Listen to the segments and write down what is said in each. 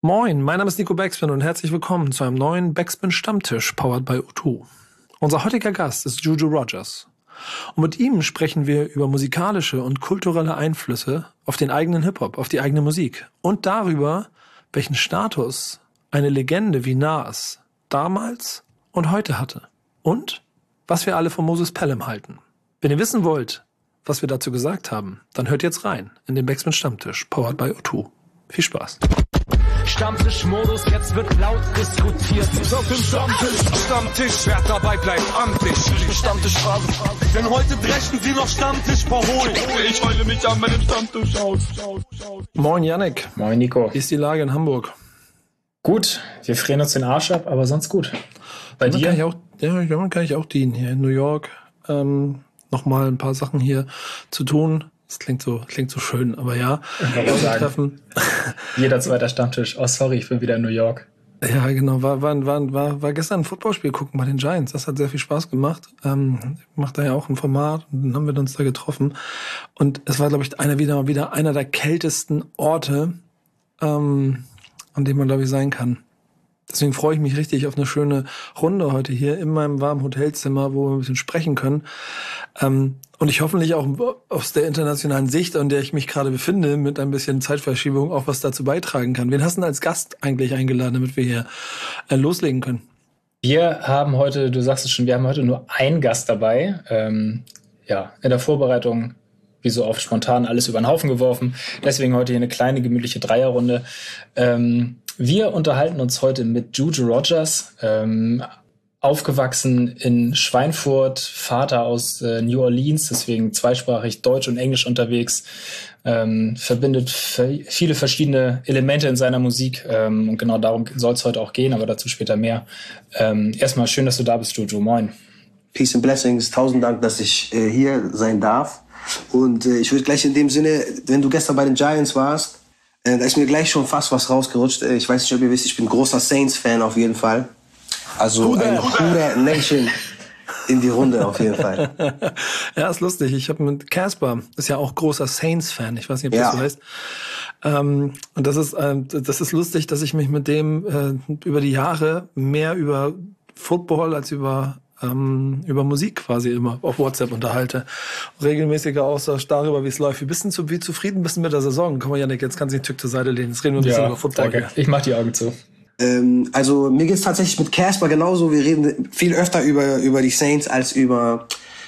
Moin, mein Name ist Nico Backspin und herzlich willkommen zu einem neuen Backspin Stammtisch powered by O2. Unser heutiger Gast ist Juju Rogers. Und mit ihm sprechen wir über musikalische und kulturelle Einflüsse auf den eigenen Hip-Hop, auf die eigene Musik und darüber, welchen Status eine Legende wie Nas damals und heute hatte. Und was wir alle von Moses Pelham halten. Wenn ihr wissen wollt, was wir dazu gesagt haben, dann hört jetzt rein in den Backspin Stammtisch powered by O2. Viel Spaß. Stammtischmodus, jetzt wird laut diskutiert. Auf dem Stammtisch, wer dabei bleibt, amtlich. Stammtischphase, denn heute brechen sie noch Stammtisch verholen. Ich heule mich an meinem Stammtisch aus. Moin Yannick. Moin Nico. Wie ist die Lage in Hamburg? Gut, wir frieren uns den Arsch ab, aber sonst gut. Bei dir? Kann ich auch dienen hier in New York. Nochmal ein paar Sachen hier zu tun. Das klingt so schön, aber ja. Treffen. Jeder zweite Stammtisch. Oh, sorry, ich bin wieder in New York. Ja, genau. War gestern ein Footballspiel gucken bei den Giants. Das hat sehr viel Spaß gemacht. Ich mache da ja auch ein Format und dann haben wir uns da getroffen. Und es war, glaube ich, wieder einer der kältesten Orte, an dem man, glaube ich, sein kann. Deswegen freue ich mich richtig auf eine schöne Runde heute hier in meinem warmen Hotelzimmer, wo wir ein bisschen sprechen können. Und ich hoffentlich auch aus der internationalen Sicht, an der ich mich gerade befinde, mit ein bisschen Zeitverschiebung auch was dazu beitragen kann. Wen hast du denn als Gast eigentlich eingeladen, damit wir hier loslegen können? Wir haben heute, du sagst es schon, wir haben heute nur einen Gast dabei. In der Vorbereitung, wie so oft spontan, alles über den Haufen geworfen. Deswegen heute hier eine kleine, gemütliche Dreierrunde. Wir unterhalten uns heute mit Juju Rogers, aufgewachsen in Schweinfurt, Vater aus New Orleans, deswegen zweisprachig Deutsch und Englisch unterwegs, verbindet viele verschiedene Elemente in seiner Musik und genau darum soll es heute auch gehen, aber dazu später mehr. Erstmal schön, dass du da bist, Juju. Moin. Peace and Blessings. 1000 Dank, dass ich hier sein darf. Und ich würde gleich in dem Sinne, wenn du gestern bei den Giants warst, da ist mir gleich schon fast was rausgerutscht. Ich weiß nicht, ob ihr wisst, ich bin großer Saints-Fan auf jeden Fall. Also eine Huda Nation in die Runde auf jeden Fall. Ja, ist lustig. Ich habe mit Casper, ist ja auch großer Saints-Fan. Ich weiß nicht, ob das so heißt. Und das ist lustig, dass ich mich mit dem über die Jahre mehr über Football als über Musik quasi immer auf WhatsApp unterhalte. Regelmäßiger Austausch darüber, wie es läuft. Wie zufrieden bist du mit der Saison? Komm mal, Yannick, jetzt kannst du den Tück zur Seite lehnen. Jetzt reden wir ein bisschen über Football. Danke. Ich mach die Augen zu. Also mir geht's tatsächlich mit Casper genauso. Wir reden viel öfter über die Saints als über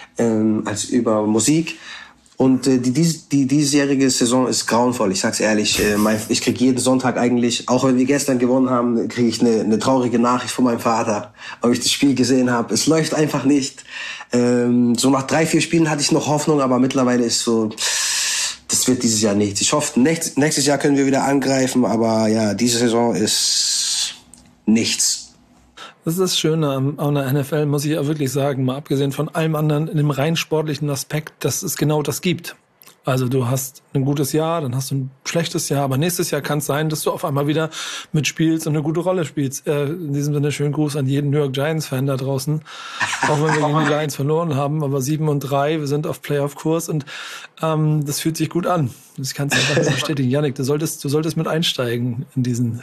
Musik. Und die diesjährige Saison ist grauenvoll, ich sag's ehrlich. Ich krieg jeden Sonntag eigentlich, auch wenn wir gestern gewonnen haben, kriege ich eine traurige Nachricht von meinem Vater, ob ich das Spiel gesehen habe. Es läuft einfach nicht. So nach 3-4 Spielen hatte ich noch Hoffnung, aber mittlerweile ist so, das wird dieses Jahr nichts. Ich hoffe, nächstes Jahr können wir wieder angreifen, aber ja, diese Saison ist nichts. Das ist das Schöne an der NFL, muss ich auch wirklich sagen, mal abgesehen von allem anderen, in dem rein sportlichen Aspekt, dass es genau das gibt. Also du hast ein gutes Jahr, dann hast du ein schlechtes Jahr, aber nächstes Jahr kann es sein, dass du auf einmal wieder mitspielst und eine gute Rolle spielst. In diesem Sinne schönen Gruß an jeden New York Giants-Fan da draußen. Auch wenn wir gegen die Giants verloren haben, aber 7-3, wir sind auf Playoff-Kurs und das fühlt sich gut an. Das kannst du einfach bestätigen. Yannick, du solltest mit einsteigen in diesen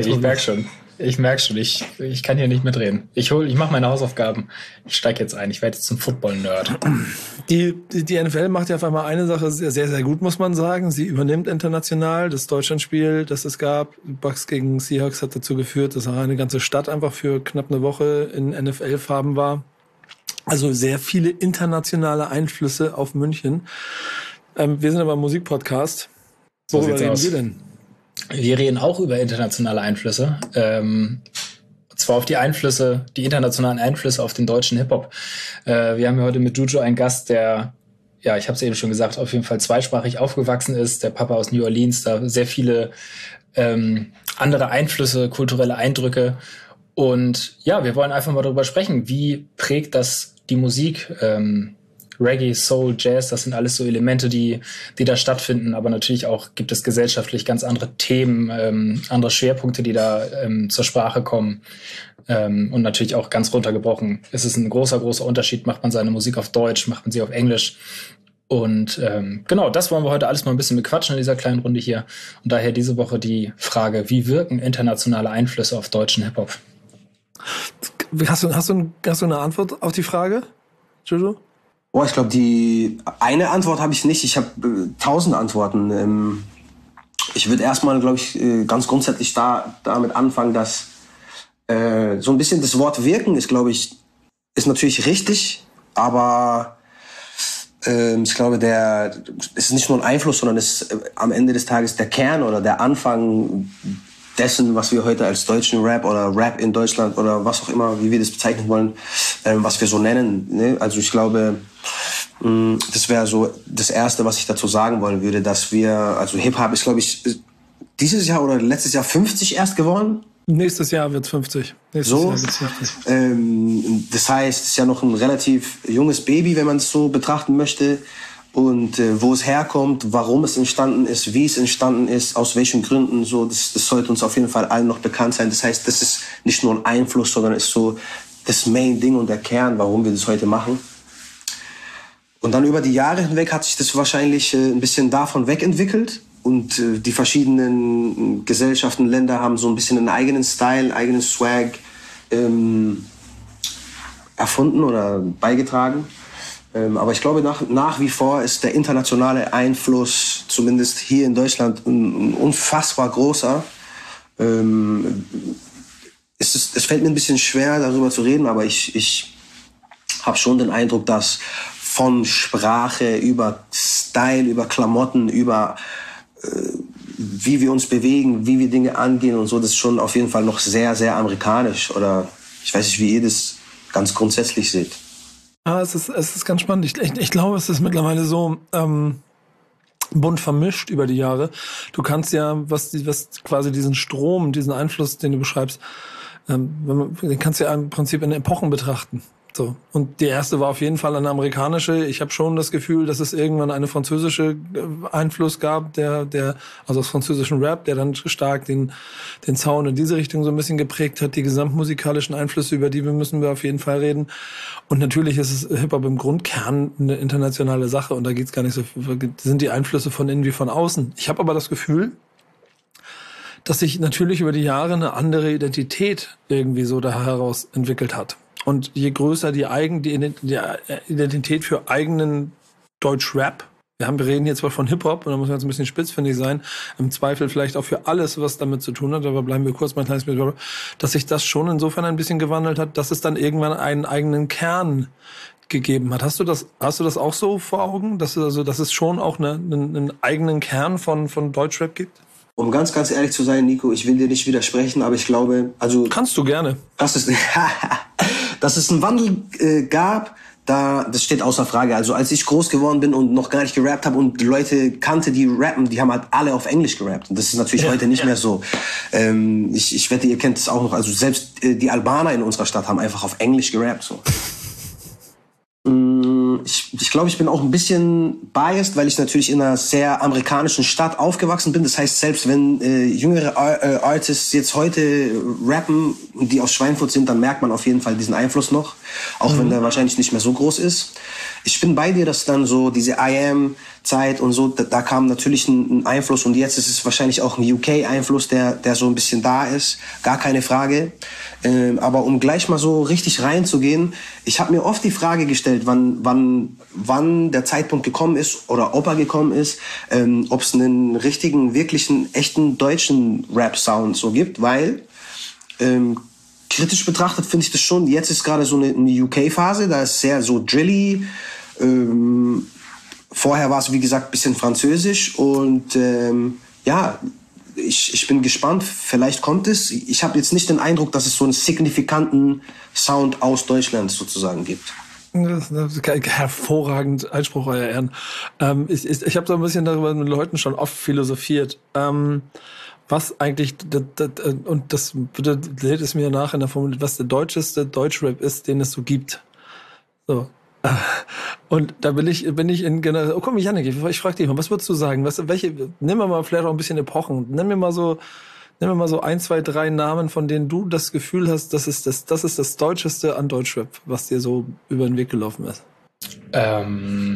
Ich merke schon, ich kann hier nicht mitreden. Ich mache meine Hausaufgaben. Ich steige jetzt ein. Ich werde jetzt zum Football-Nerd. Die NFL macht ja auf einmal eine Sache sehr, sehr, sehr gut, muss man sagen. Sie übernimmt international das Deutschlandspiel, das es gab. Bucks gegen Seahawks hat dazu geführt, dass auch eine ganze Stadt einfach für knapp eine Woche in NFL-Farben war. Also sehr viele internationale Einflüsse auf München. Wir sind aber ein Musikpodcast. Worüber reden wir denn? Wir reden auch über internationale Einflüsse. Und zwar auf die internationalen Einflüsse auf den deutschen Hip-Hop. Wir haben ja heute mit Juju einen Gast, der, ja, ich habe es eben schon gesagt, auf jeden Fall zweisprachig aufgewachsen ist. Der Papa aus New Orleans, da sehr viele andere Einflüsse, kulturelle Eindrücke. Und ja, wir wollen einfach mal darüber sprechen, wie prägt das die Musik, Reggae, Soul, Jazz, das sind alles so Elemente, die da stattfinden, aber natürlich auch gibt es gesellschaftlich ganz andere Themen, andere Schwerpunkte, die da zur Sprache kommen. Und natürlich auch ganz runtergebrochen. Es ist ein großer Unterschied, macht man seine Musik auf Deutsch, macht man sie auf Englisch. Und genau, das wollen wir heute alles mal ein bisschen bequatschen in dieser kleinen Runde hier. Und daher diese Woche die Frage, wie wirken internationale Einflüsse auf deutschen Hip-Hop? Hast du eine Antwort auf die Frage, Jojo? Oh, ich glaube, die eine Antwort habe ich nicht. Ich habe 1000 Antworten. Ich würde erstmal, glaube ich, ganz grundsätzlich damit anfangen, dass so ein bisschen das Wort wirken ist, glaube ich, ist natürlich richtig, aber ich glaube, es ist nicht nur ein Einfluss, sondern es ist am Ende des Tages der Kern oder der Anfang dessen, was wir heute als deutschen Rap oder Rap in Deutschland oder was auch immer, wie wir das bezeichnen wollen, was wir so nennen. Ne? Also ich glaube, das wäre so das Erste, was ich dazu sagen wollen würde, dass also Hip-Hop ist, glaube ich, dieses Jahr oder letztes Jahr 50 erst geworden. Nächstes Jahr wird's 50. Das heißt, es ist ja noch ein relativ junges Baby, wenn man es so betrachten möchte. Und wo es herkommt, warum es entstanden ist, wie es entstanden ist, aus welchen Gründen, so, das sollte uns auf jeden Fall allen noch bekannt sein. Das heißt, das ist nicht nur ein Einfluss, sondern ist so das Main-Ding und der Kern, warum wir das heute machen. Und dann über die Jahre hinweg hat sich das wahrscheinlich ein bisschen davon wegentwickelt. Und die verschiedenen Gesellschaften, Länder haben so ein bisschen einen eigenen Style, einen eigenen Swag erfunden oder beigetragen. Aber ich glaube, nach wie vor ist der internationale Einfluss, zumindest hier in Deutschland, ein unfassbar großer. Es fällt mir ein bisschen schwer, darüber zu reden, aber ich habe schon den Eindruck, dass von Sprache über Style, über Klamotten, über wie wir uns bewegen, wie wir Dinge angehen und so, das ist schon auf jeden Fall noch sehr, sehr amerikanisch. Oder ich weiß nicht, wie ihr das ganz grundsätzlich seht. Ah, es ist ganz spannend. Ich glaube, es ist mittlerweile so bunt vermischt über die Jahre. Du kannst ja, was quasi diesen Strom, diesen Einfluss, den du beschreibst, den kannst du ja im Prinzip in Epochen betrachten. So. Und die erste war auf jeden Fall eine amerikanische. Ich habe schon das Gefühl, dass es irgendwann eine französische Einfluss gab, also aus französischen Rap, der dann stark den Sound in diese Richtung so ein bisschen geprägt hat. Die gesamtmusikalischen Einflüsse, über die müssen wir auf jeden Fall reden. Und natürlich ist es Hip-Hop im Grundkern eine internationale Sache und da geht's gar nicht so, sind die Einflüsse von innen wie von außen. Ich habe aber das Gefühl, dass sich natürlich über die Jahre eine andere Identität irgendwie so da heraus entwickelt hat. Und je größer die Identität für eigenen Deutsch-Rap, wir reden jetzt zwar von Hip-Hop, und da muss man jetzt ein bisschen spitzfindig sein, im Zweifel vielleicht auch für alles, was damit zu tun hat, aber bleiben wir kurz mal ein kleines bisschen, dass sich das schon insofern ein bisschen gewandelt hat, dass es dann irgendwann einen eigenen Kern gegeben hat. Hast du das auch so vor Augen, dass es schon auch einen eigenen Kern von Deutschrap gibt? Um ganz, ganz ehrlich zu sein, Nico, ich will dir nicht widersprechen, aber ich glaube, kannst du gerne. Dass es einen Wandel gab, das steht außer Frage. Also als ich groß geworden bin und noch gar nicht gerappt habe und Leute kannte, die rappen, die haben halt alle auf Englisch gerappt. Und das ist natürlich heute nicht mehr so. Ich wette, ihr kennt es auch noch. Also selbst die Albaner in unserer Stadt haben einfach auf Englisch gerappt. So. Ich glaube, ich bin auch ein bisschen biased, weil ich natürlich in einer sehr amerikanischen Stadt aufgewachsen bin. Das heißt, selbst wenn jüngere Artists jetzt heute rappen, die aus Schweinfurt sind, dann merkt man auf jeden Fall diesen Einfluss noch, auch wenn der wahrscheinlich nicht mehr so groß ist. Ich bin bei dir, dass dann so diese IAM-Zeit und so, da kam natürlich ein Einfluss und jetzt ist es wahrscheinlich auch ein UK-Einfluss, der so ein bisschen da ist, gar keine Frage. Aber um gleich mal so richtig reinzugehen, ich habe mir oft die Frage gestellt, wann der Zeitpunkt gekommen ist oder ob er gekommen ist, ob es einen richtigen, wirklichen, echten deutschen Rap-Sound so gibt, weil kritisch betrachtet finde ich das schon, jetzt ist gerade so eine UK-Phase, da ist sehr so drilly, vorher war es wie gesagt ein bisschen französisch und ich bin gespannt, vielleicht kommt es. Ich habe jetzt nicht den Eindruck, dass es so einen signifikanten Sound aus Deutschland sozusagen gibt. Das ist hervorragend, Einspruch, euer Ehren. Ich habe so ein bisschen darüber mit Leuten schon oft philosophiert. Was eigentlich, und das bitte seht es mir nach in der Formel, was der deutscheste Deutschrap ist, den es so gibt. So. Und da bin ich in generell, oh komm, Jannik, ich frag dich mal, was würdest du sagen? Nimm mal vielleicht auch ein bisschen Epochen. Nimm mir mal so 1, 2, 3 Namen, von denen du das Gefühl hast, das ist das Deutscheste an Deutschrap, was dir so über den Weg gelaufen ist.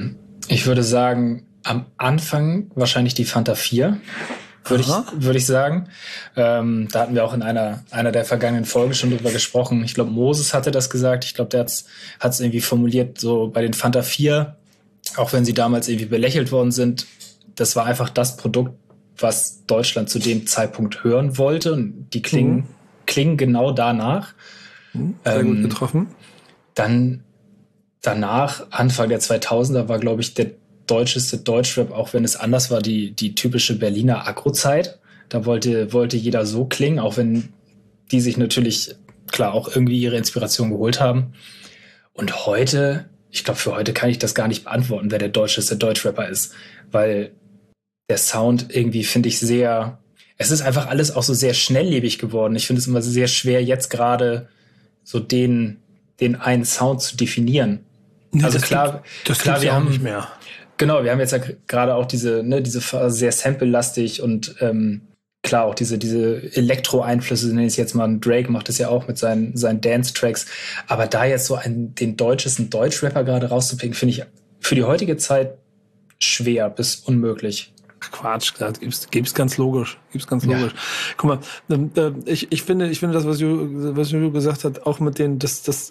Ich würde sagen, am Anfang wahrscheinlich die Fanta 4, würde ich sagen. Da hatten wir auch in einer der vergangenen Folgen schon drüber gesprochen. Ich glaube, Moses hatte das gesagt. Ich glaube, der hat es irgendwie formuliert, so bei den Fanta 4, auch wenn sie damals irgendwie belächelt worden sind, das war einfach das Produkt, was Deutschland zu dem Zeitpunkt hören wollte. Und die klingen genau danach. Sehr gut getroffen. Dann danach, Anfang der 2000er, war, glaube ich, der deutscheste Deutschrap, auch wenn es anders war, die typische Berliner Agro-Zeit. Da wollte jeder so klingen, auch wenn die sich natürlich, klar, auch irgendwie ihre Inspiration geholt haben. Und heute, ich glaube, für heute kann ich das gar nicht beantworten, wer der deutscheste Deutschrapper ist, weil der Sound irgendwie, finde ich, es ist einfach alles auch so sehr schnelllebig geworden. Ich finde es immer sehr schwer, jetzt gerade so den einen Sound zu definieren. Nee, also das wir haben nicht mehr. Genau, wir haben jetzt ja gerade auch diese Phase sehr sample-lastig und klar auch diese Elektro-Einflüsse, nenne ich es jetzt mal. Drake macht das ja auch mit seinen Dance-Tracks. Aber da jetzt so den deutschesten Deutschrapper gerade rauszupicken, finde ich für die heutige Zeit schwer bis unmöglich. Quatsch, gibt's ganz logisch. Ja. Guck mal, ich finde das, was Ju gesagt hat, auch mit den,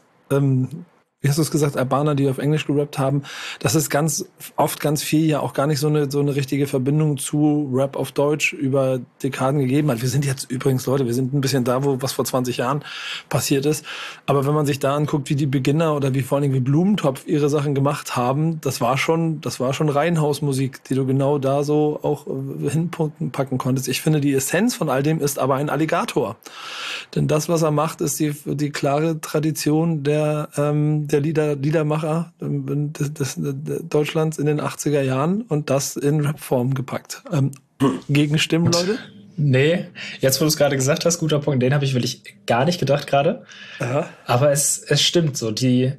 wie hast du es gesagt, Albaner, die auf Englisch gerappt haben, das ist ganz oft ganz viel ja auch gar nicht so eine richtige Verbindung zu Rap auf Deutsch über Dekaden gegeben hat. Wir sind jetzt übrigens, Leute, wir sind ein bisschen da, was vor 20 Jahren passiert ist. Aber wenn man sich da anguckt, wie die Beginner oder wie vor allen Dingen wie Blumentopf ihre Sachen gemacht haben, das war schon Reihenhausmusik, die du genau da so auch packen konntest. Ich finde, die Essenz von all dem ist aber ein Alligator. Denn das, was er macht, ist die klare Tradition der Liedermacher des Deutschlands in den 80er Jahren und das in Rapform gepackt. Gegenstimmen, Leute? Nee, jetzt wo du es gerade gesagt hast, guter Punkt, den habe ich wirklich gar nicht gedacht gerade. Aber es stimmt so.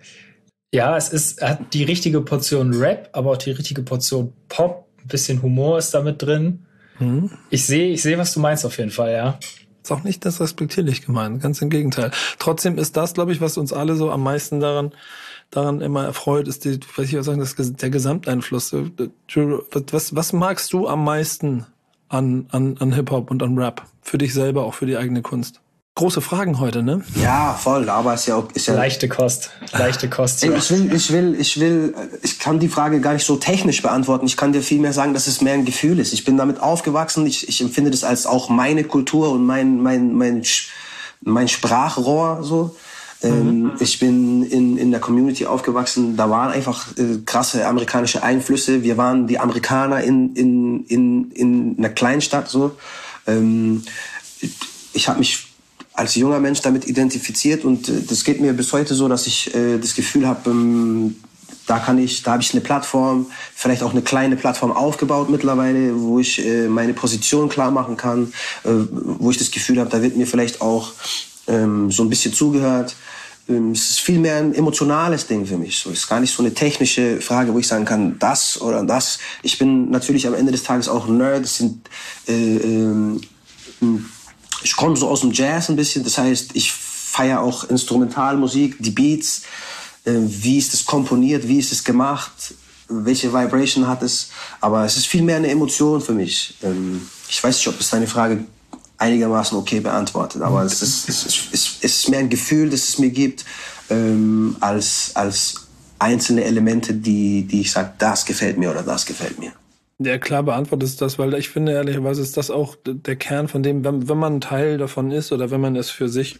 Es hat die richtige Portion Rap, aber auch die richtige Portion Pop. Ein bisschen Humor ist da mit drin. Ich sehe, was du meinst auf jeden Fall, ja. Ist auch nicht despektierlich gemeint, ganz im Gegenteil. Trotzdem ist das, glaube ich, was uns alle so am meisten daran immer erfreut, ist der Gesamteinfluss. Was magst du am meisten an Hip-Hop und an Rap? Für dich selber, auch für die eigene Kunst? Große Fragen heute, ne? Ja, voll, aber ist ja leichte Kost. Ja. Ich kann die Frage gar nicht so technisch beantworten. Ich kann dir vielmehr sagen, dass es mehr ein Gefühl ist. Ich bin damit aufgewachsen. Ich empfinde das als auch meine Kultur und mein Sprachrohr, so. Ich bin in der Community aufgewachsen. Da waren einfach krasse amerikanische Einflüsse. Wir waren die Amerikaner in einer Kleinstadt, so. Ich habe mich als junger Mensch damit identifiziert und das geht mir bis heute so, dass ich das Gefühl habe, da habe ich eine Plattform, vielleicht auch eine kleine Plattform aufgebaut mittlerweile, wo ich meine Position klar machen kann, wo ich das Gefühl habe, da wird mir vielleicht auch so ein bisschen zugehört. Es ist viel mehr ein emotionales Ding für mich. So, es ist gar nicht so eine technische Frage, wo ich sagen kann, das oder das. Ich bin natürlich am Ende des Tages auch ein Nerd. Ich komme so aus dem Jazz ein bisschen, das heißt, ich feiere auch Instrumentalmusik, die Beats, wie ist es komponiert, wie ist es gemacht, welche Vibration hat es, aber es ist viel mehr eine Emotion für mich. Ich weiß nicht, ob es deine Frage einigermaßen okay beantwortet, aber es ist mehr ein Gefühl, das es mir gibt, als einzelne Elemente, die ich sage, das gefällt mir oder das gefällt mir. Ja, klar beantwortet ist das, weil ich finde, ehrlicherweise ist das auch der Kern von dem, wenn man ein Teil davon ist oder wenn man es für sich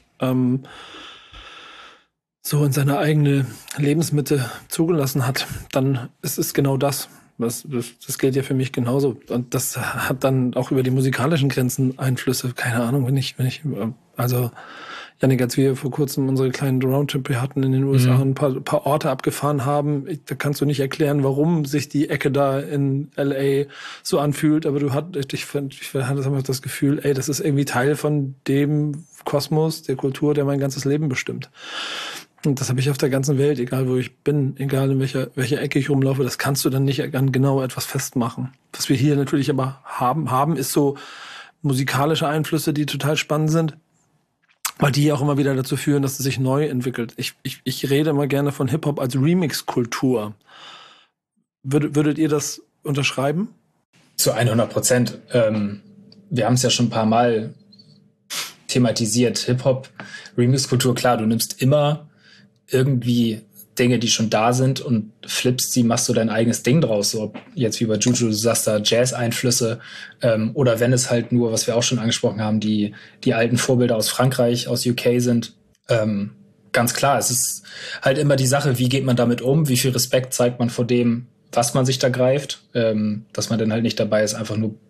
so in seine eigene Lebensmitte zugelassen hat, dann ist es genau das. Das gilt ja für mich genauso. Und das hat dann auch über die musikalischen Grenzen Einflüsse. Keine Ahnung, also Janik, als wir vor kurzem unsere kleinen Roundtrip hatten in den USA und ein paar Orte abgefahren haben, da kannst du nicht erklären, warum sich die Ecke da in LA so anfühlt, aber ich hatte einfach das Gefühl, das ist irgendwie Teil von dem Kosmos, der Kultur, der mein ganzes Leben bestimmt. Und das habe ich auf der ganzen Welt, egal wo ich bin, egal in welcher Ecke ich rumlaufe, das kannst du dann nicht an genau etwas festmachen. Was wir hier natürlich aber haben, ist so musikalische Einflüsse, die total spannend sind, weil die auch immer wieder dazu führen, dass es sich neu entwickelt. Ich rede immer gerne von Hip-Hop als Remix-Kultur. Würdet ihr das unterschreiben? Zu 100%. Wir haben es ja schon ein paar Mal thematisiert. Hip-Hop, Remix-Kultur, klar, du nimmst immer irgendwie Dinge, die schon da sind und flippst sie, machst du dein eigenes Ding draus. So ob jetzt wie bei Juju, du sagst da Jazz-Einflüsse oder wenn es halt nur, was wir auch schon angesprochen haben, die alten Vorbilder aus Frankreich, aus UK sind. Ganz klar, es ist halt immer die Sache, wie geht man damit um, wie viel Respekt zeigt man vor dem, was man sich da greift, dass man dann halt nicht dabei ist, einfach nur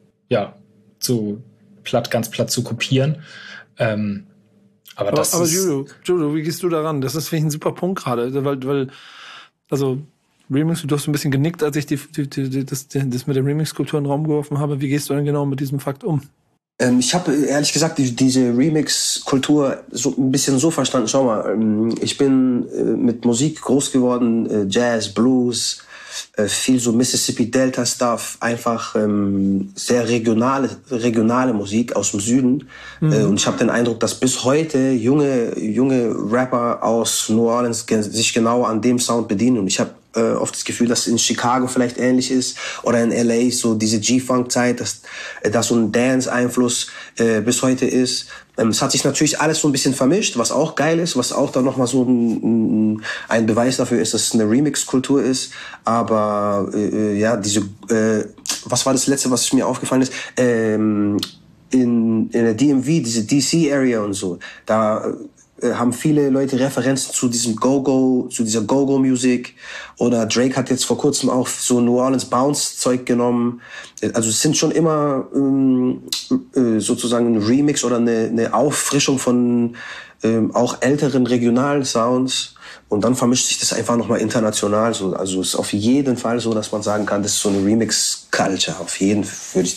ganz platt zu kopieren. Aber Judo, wie gehst du daran? Das ist, finde ich, ein super Punkt gerade, weil also Remix, du hast ein bisschen genickt, als ich das mit der Remix-Kultur in den Raum geworfen habe. Wie gehst du denn genau mit diesem Fakt um? Ich habe ehrlich gesagt diese Remix-Kultur so ein bisschen so verstanden. Schau mal, ich bin mit Musik groß geworden, Jazz, Blues, viel so Mississippi Delta Stuff, einfach sehr regionale Musik aus dem Süden. Und ich habe den Eindruck, dass bis heute junge Rapper aus New Orleans sich genau an dem Sound bedienen. Und ich habe oft das Gefühl, dass in Chicago vielleicht ähnlich ist oder in LA so diese G-Funk-Zeit, dass so ein Dance-Einfluss bis heute ist. Es hat sich natürlich alles so ein bisschen vermischt, was auch geil ist, was auch dann nochmal so ein Beweis dafür ist, dass es eine Remix-Kultur ist. Aber was war das Letzte, was mir aufgefallen ist? In der DMV, diese DC-Area und so, da haben viele Leute Referenzen zu dieser Go-Go-Musik. Oder Drake hat jetzt vor kurzem auch so New Orleans Bounce-Zeug genommen. Also es sind schon immer sozusagen ein Remix oder eine Auffrischung von auch älteren regionalen Sounds. Und dann vermischt sich das einfach nochmal international. So. Also es ist auf jeden Fall so, dass man sagen kann, das ist so eine Remix-Culture. Auf jeden Fall würde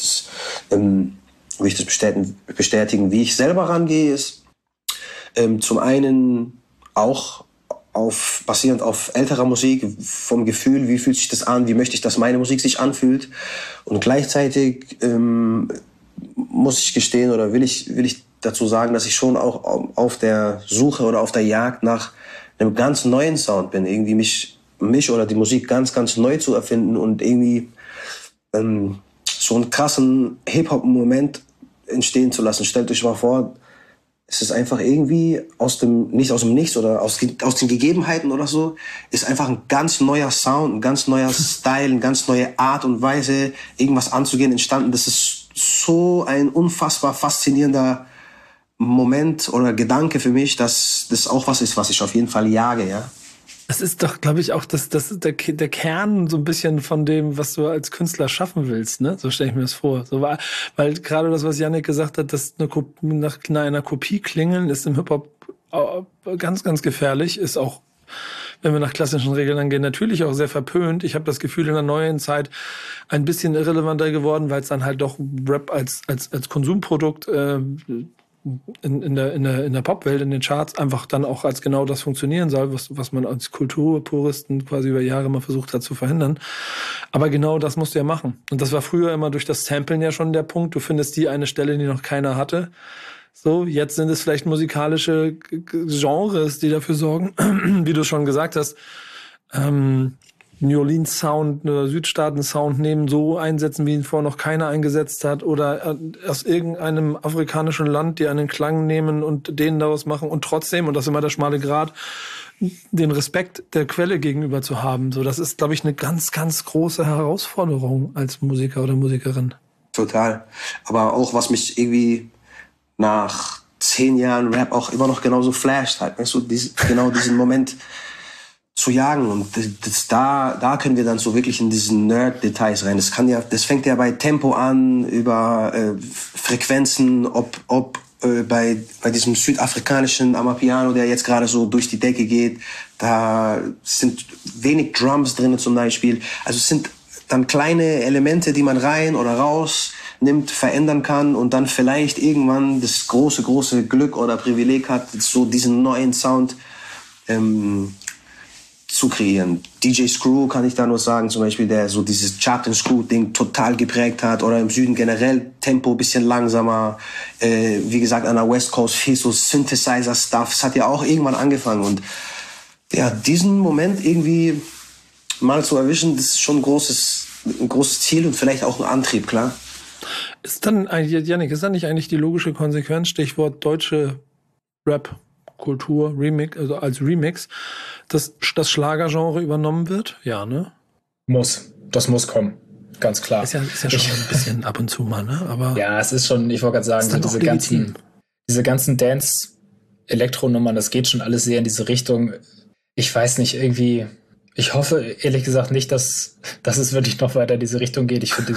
ich das bestätigen. Wie ich selber rangehe, ist zum einen auch basierend auf älterer Musik, vom Gefühl, wie fühlt sich das an, wie möchte ich, dass meine Musik sich anfühlt. Und gleichzeitig muss ich gestehen oder will ich dazu sagen, dass ich schon auch auf der Suche oder auf der Jagd nach einem ganz neuen Sound bin. Irgendwie mich oder die Musik ganz, ganz neu zu erfinden und irgendwie so einen krassen Hip-Hop-Moment entstehen zu lassen. Stellt euch mal vor, es ist einfach irgendwie nicht aus dem Nichts oder aus den Gegebenheiten oder so, ist einfach ein ganz neuer Sound, ein ganz neuer Style, eine ganz neue Art und Weise, irgendwas anzugehen, entstanden. Das ist so ein unfassbar faszinierender Moment oder Gedanke für mich, dass das auch was ist, was ich auf jeden Fall jage, ja. Das ist doch, glaube ich, auch das ist der Kern so ein bisschen von dem, was du als Künstler schaffen willst, ne? So stelle ich mir das vor. So, weil gerade das, was Yannick gesagt hat, dass nach einer Kopie klingeln, ist im Hip-Hop ganz, ganz gefährlich, ist auch, wenn wir nach klassischen Regeln angehen, natürlich auch sehr verpönt. Ich habe das Gefühl, in der neuen Zeit ein bisschen irrelevanter geworden, weil es dann halt doch Rap als Konsumprodukt in der Popwelt, in den Charts einfach dann auch als genau das funktionieren soll, was man als Kulturpuristen quasi über Jahre mal versucht hat zu verhindern. Aber genau das musst du ja machen. Und das war früher immer durch das Samplen ja schon der Punkt. Du findest die eine Stelle, die noch keiner hatte. So, jetzt sind es vielleicht musikalische Genres, die dafür sorgen, wie du schon gesagt hast, New Orleans Sound oder Südstaaten Sound nehmen, so einsetzen, wie ihn vorher noch keiner eingesetzt hat, oder aus irgendeinem afrikanischen Land, die einen Klang nehmen und den daraus machen und trotzdem, und das ist immer der schmale Grat, den Respekt der Quelle gegenüber zu haben. So, das ist, glaube ich, eine ganz, ganz große Herausforderung als Musiker oder Musikerin. Total. Aber auch, was mich irgendwie nach 10 Jahren Rap auch immer noch genauso flasht, halt, weißt du, diesen Moment zu jagen, und da können wir dann so wirklich in diesen Nerd-Details rein. Das fängt ja bei Tempo an, über Frequenzen, ob bei diesem südafrikanischen Amapiano, der jetzt gerade so durch die Decke geht, da sind wenig Drums drin zum Beispiel. Also es sind dann kleine Elemente, die man rein oder raus nimmt, verändern kann und dann vielleicht irgendwann das große Glück oder Privileg hat, so diesen neuen Sound zu kreieren. DJ Screw kann ich da nur sagen, zum Beispiel, der so dieses Chart and Screw-Ding total geprägt hat, oder im Süden generell Tempo bisschen langsamer, wie gesagt, an der West Coast viel so Synthesizer-Stuff, es hat ja auch irgendwann angefangen, und ja, diesen Moment irgendwie mal zu erwischen, das ist schon ein großes Ziel und vielleicht auch ein Antrieb, klar. Ist dann eigentlich, Yannick, ist dann nicht eigentlich die logische Konsequenz, Stichwort deutsche Rap-Kultur, Remix, also als Remix, dass das Schlagergenre übernommen wird? Ja, ne? Das muss kommen. Ganz klar. Ist ja schon ein bisschen ab und zu mal, ne? Aber ja, es ist schon, ich wollte gerade sagen, so diese ganzen Dance-Elektro-Nummern, das geht schon alles sehr in diese Richtung. Ich weiß nicht, irgendwie, ich hoffe ehrlich gesagt nicht, dass es wirklich noch weiter in diese Richtung geht. Ich finde,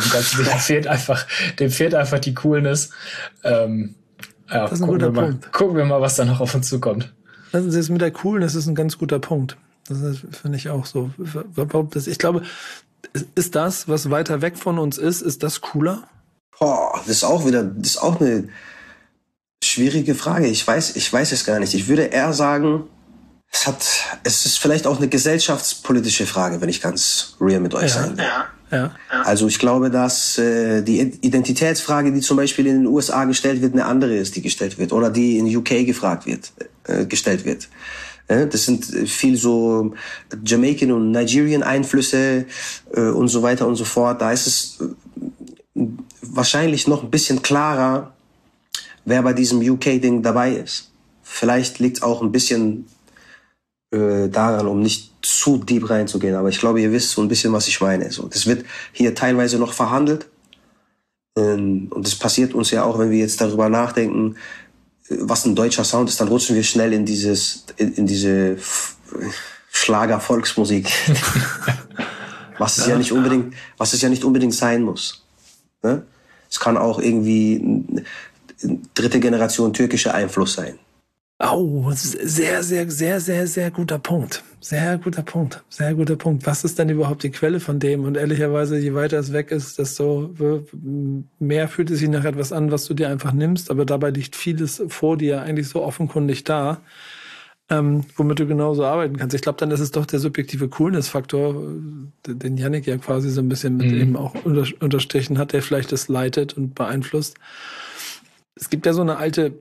dem fehlt einfach die Coolness. Ja, das ist ein guter Punkt. Gucken wir mal, was da noch auf uns zukommt. Das ist mit der Coolness ist ein ganz guter Punkt. Das finde ich auch so. Ich glaube, ist das, was weiter weg von uns ist das cooler? Boah, das ist auch eine schwierige Frage. Ich weiß es gar nicht. Ich würde eher sagen, es ist vielleicht auch eine gesellschaftspolitische Frage, wenn ich ganz real mit euch sein will. Ja. Also ich glaube, dass die Identitätsfrage, die zum Beispiel in den USA gestellt wird, eine andere ist, die gestellt wird. Oder die in UK gestellt wird. Das sind viel so Jamaican und Nigerian Einflüsse und so weiter und so fort. Da ist es wahrscheinlich noch ein bisschen klarer, wer bei diesem UK-Ding dabei ist. Vielleicht liegt es auch ein bisschen daran, um nicht zu deep reinzugehen. Aber ich glaube, ihr wisst so ein bisschen, was ich meine. So, das wird hier teilweise noch verhandelt. Und das passiert uns ja auch, wenn wir jetzt darüber nachdenken, was ein deutscher Sound ist, dann rutschen wir schnell in diese Schlager-Volksmusik. was es ja nicht unbedingt sein muss. Ne? Es kann auch irgendwie dritte Generation türkischer Einfluss sein. Oh, sehr, sehr, sehr, sehr, sehr guter Punkt. Sehr guter Punkt. Sehr guter Punkt. Was ist denn überhaupt die Quelle von dem? Und ehrlicherweise, je weiter es weg ist, desto mehr fühlt es sich nach etwas an, was du dir einfach nimmst. Aber dabei liegt vieles vor dir eigentlich so offenkundig da, womit du genauso arbeiten kannst. Ich glaube, dann ist es doch der subjektive Coolness-Faktor, den Yannick ja quasi so ein bisschen mit eben auch unterstrichen hat, der vielleicht das leitet und beeinflusst. Es gibt ja so eine alte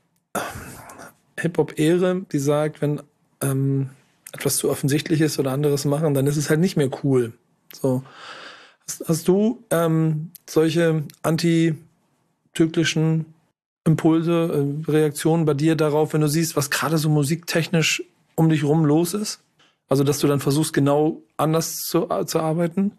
Hip-Hop-Ehre, die sagt, wenn etwas zu offensichtlich ist oder anderes machen, dann ist es halt nicht mehr cool. So. Hast du solche antizyklischen Impulse, Reaktionen bei dir darauf, wenn du siehst, was gerade so musiktechnisch um dich rum los ist? Also, dass du dann versuchst, genau anders zu arbeiten?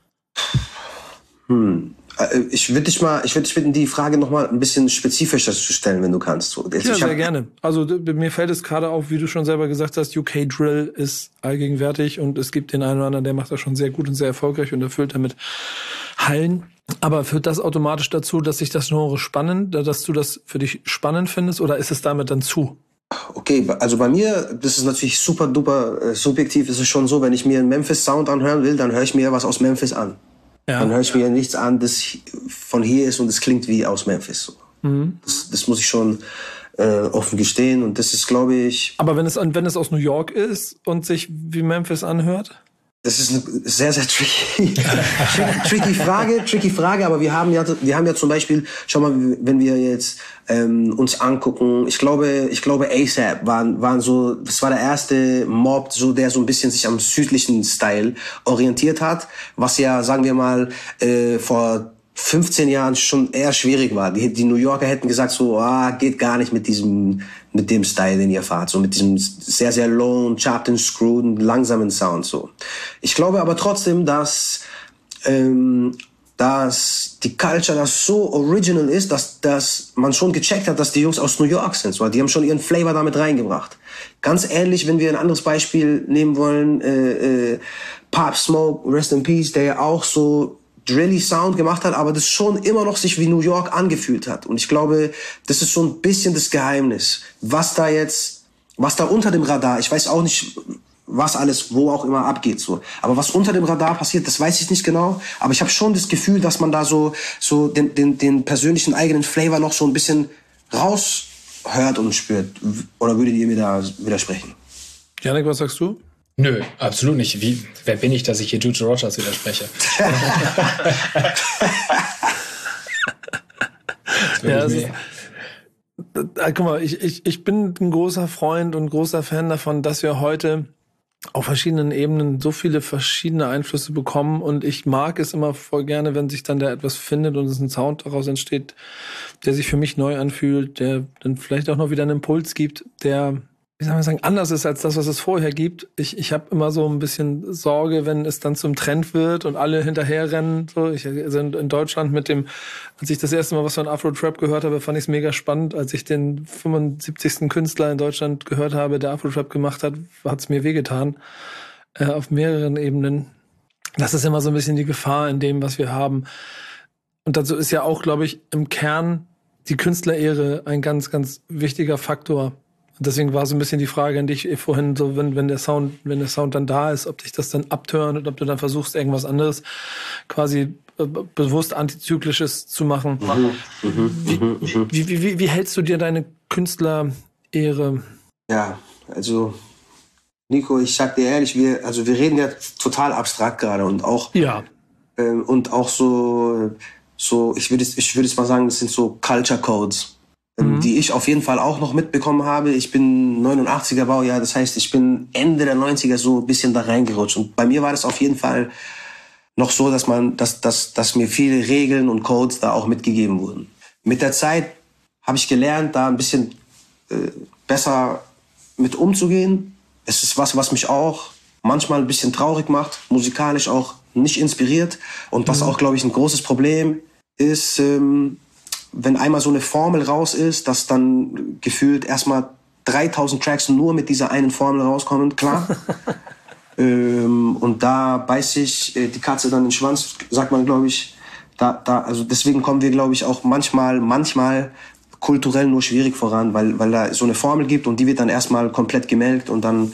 Ich würde dich bitten, die Frage noch mal ein bisschen spezifischer zu stellen, wenn du kannst. Ja, sehr gerne. Also mir fällt es gerade auf, wie du schon selber gesagt hast, UK Drill ist allgegenwärtig und es gibt den einen oder anderen, der macht das schon sehr gut und sehr erfolgreich und erfüllt damit Hallen. Aber führt das automatisch dazu, dass sich das Genre dass du das für dich spannend findest oder ist es damit dann zu? Okay, also bei mir, das ist natürlich super duper subjektiv, ist es schon so, wenn ich mir einen Memphis Sound anhören will, dann höre ich mir was aus Memphis an. Ja. Dann höre ich mir nichts an, das von hier ist und es klingt wie aus Memphis. Mhm. Das muss ich schon offen gestehen und das ist, glaube ich... Aber wenn es aus New York ist und sich wie Memphis anhört? Das ist eine sehr, sehr tricky Frage, aber wir haben ja zum Beispiel, schau mal, wenn wir jetzt uns angucken, ich glaube A$AP waren so, das war der erste Mob, so der so ein bisschen sich am südlichen Style orientiert hat, was ja, sagen wir mal, vor 15 Jahren schon eher schwierig war. Die New Yorker hätten gesagt so, geht gar nicht mit dem Style, den ihr fahrt, so mit diesem sehr, sehr low, chopped and screwed, langsamen Sound, so. Ich glaube aber trotzdem, dass die Culture das so original ist, dass man schon gecheckt hat, dass die Jungs aus New York sind, so. Die haben schon ihren Flavor damit reingebracht. Ganz ähnlich, wenn wir ein anderes Beispiel nehmen wollen, Pop Smoke, Rest in Peace, der ja auch so drilly Sound gemacht hat, aber das schon immer noch sich wie New York angefühlt hat. Und ich glaube, das ist so ein bisschen das Geheimnis. Was da unter dem Radar, ich weiß auch nicht, was alles, wo auch immer abgeht, so. Aber was unter dem Radar passiert, das weiß ich nicht genau. Aber ich habe schon das Gefühl, dass man da so den persönlichen eigenen Flavor noch so ein bisschen raushört und spürt. Oder würdet ihr mir da widersprechen? Janik, was sagst du? Nö, absolut nicht. Wer bin ich, dass ich hier Juju Rogers widerspreche? Guck mal, ich bin ein großer Freund und großer Fan davon, dass wir heute auf verschiedenen Ebenen so viele verschiedene Einflüsse bekommen und ich mag es immer voll gerne, wenn sich dann da etwas findet und es ein Sound daraus entsteht, der sich für mich neu anfühlt, der dann vielleicht auch noch wieder einen Impuls gibt, der, wie soll man sagen, anders ist als das, was es vorher gibt. Ich habe immer so ein bisschen Sorge, wenn es dann zum Trend wird und alle hinterherrennen. So, also in Deutschland als ich das erste Mal was von Afro-Trap gehört habe, fand ich es mega spannend. Als ich den 75. Künstler in Deutschland gehört habe, der Afro-Trap gemacht hat, hat es mir wehgetan. Auf mehreren Ebenen. Das ist immer so ein bisschen die Gefahr in dem, was wir haben. Und dazu ist ja auch, glaube ich, im Kern die Künstlerehre ein ganz, ganz wichtiger Faktor. Deswegen war so ein bisschen die Frage an dich vorhin, so wenn der Sound dann da ist, ob dich das dann abtönt und ob du dann versuchst, irgendwas anderes quasi bewusst Antizyklisches zu machen. Wie hältst du dir deine Künstlerehre? Ja, also Nico, ich sag dir ehrlich, wir reden ja total abstrakt gerade und auch so ich würde jetzt mal sagen, das sind so Culture Codes. Die ich auf jeden Fall auch noch mitbekommen habe. Ich bin 89er Baujahr, das heißt, ich bin Ende der 90er so ein bisschen da reingerutscht. Und bei mir war das auf jeden Fall noch so, dass mir viele Regeln und Codes da auch mitgegeben wurden. Mit der Zeit habe ich gelernt, da ein bisschen besser mit umzugehen. Es ist was mich auch manchmal ein bisschen traurig macht, musikalisch auch nicht inspiriert. Und was auch, glaube ich, ein großes Problem ist, wenn einmal so eine Formel raus ist, dass dann gefühlt erstmal 3000 Tracks nur mit dieser einen Formel rauskommen, klar. Und da beißt sich die Katze dann den Schwanz, sagt man, glaube ich. Also deswegen kommen wir, glaube ich, auch manchmal kulturell nur schwierig voran, weil da so eine Formel gibt und die wird dann erstmal komplett gemelkt und dann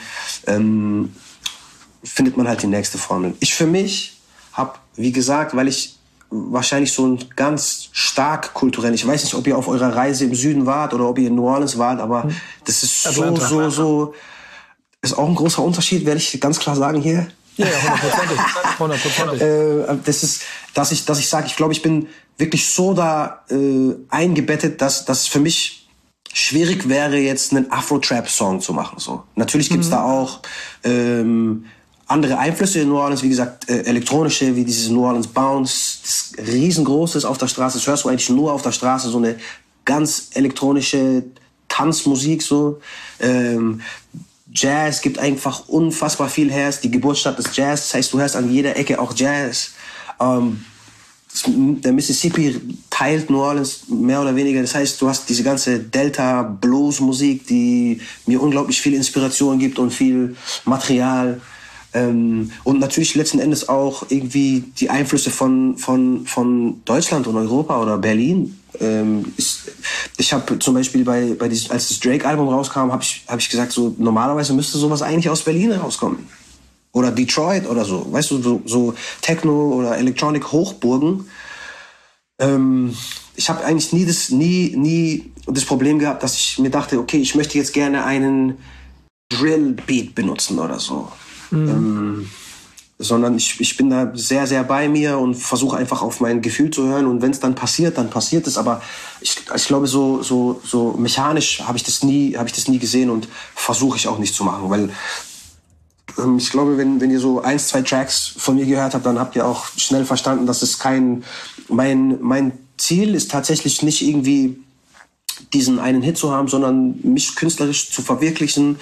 findet man halt die nächste Formel. Ich für mich habe, wie gesagt, weil ich wahrscheinlich so ein ganz stark kulturell. Ich weiß nicht, ob ihr auf eurer Reise im Süden wart oder ob ihr in New Orleans wart, aber das ist so ist auch ein großer Unterschied, werde ich ganz klar sagen hier. Ja, 100%. Das ist, dass ich sage, ich glaube, ich bin wirklich so da eingebettet, dass es für mich schwierig wäre, jetzt einen Afro-Trap-Song zu machen. So. Natürlich gibt's da auch andere Einflüsse in New Orleans, wie gesagt, elektronische, wie dieses New Orleans Bounce, das riesengroßes auf der Straße, das hörst du eigentlich nur auf der Straße, so eine ganz elektronische Tanzmusik, so. Jazz gibt einfach unfassbar viel her, die Geburtsstadt des Jazz, das heißt, du hörst an jeder Ecke auch Jazz. Der Mississippi teilt New Orleans mehr oder weniger, das heißt, du hast diese ganze Delta-Blues-Musik, die mir unglaublich viel Inspiration gibt und viel Material. Und natürlich letzten Endes auch irgendwie die Einflüsse von Deutschland und Europa oder Berlin. Ich habe zum Beispiel als das Drake-Album rauskam, habe ich gesagt, so normalerweise müsste sowas eigentlich aus Berlin rauskommen. Oder Detroit oder so. Weißt du, so Techno- oder Electronic-Hochburgen. Ich habe eigentlich nie das Problem gehabt, dass ich mir dachte, okay, ich möchte jetzt gerne einen Drill-Beat benutzen oder so. Sondern ich bin da sehr, sehr bei mir und versuche einfach auf mein Gefühl zu hören und wenn es dann passiert es. Aber ich glaube, so mechanisch habe ich das nie gesehen und versuche ich auch nicht zu machen, weil ich glaube, wenn ihr so 1-2 Tracks von mir gehört habt, dann habt ihr auch schnell verstanden, dass es mein Ziel ist tatsächlich nicht irgendwie diesen einen Hit zu haben, sondern mich künstlerisch zu verwirklichen,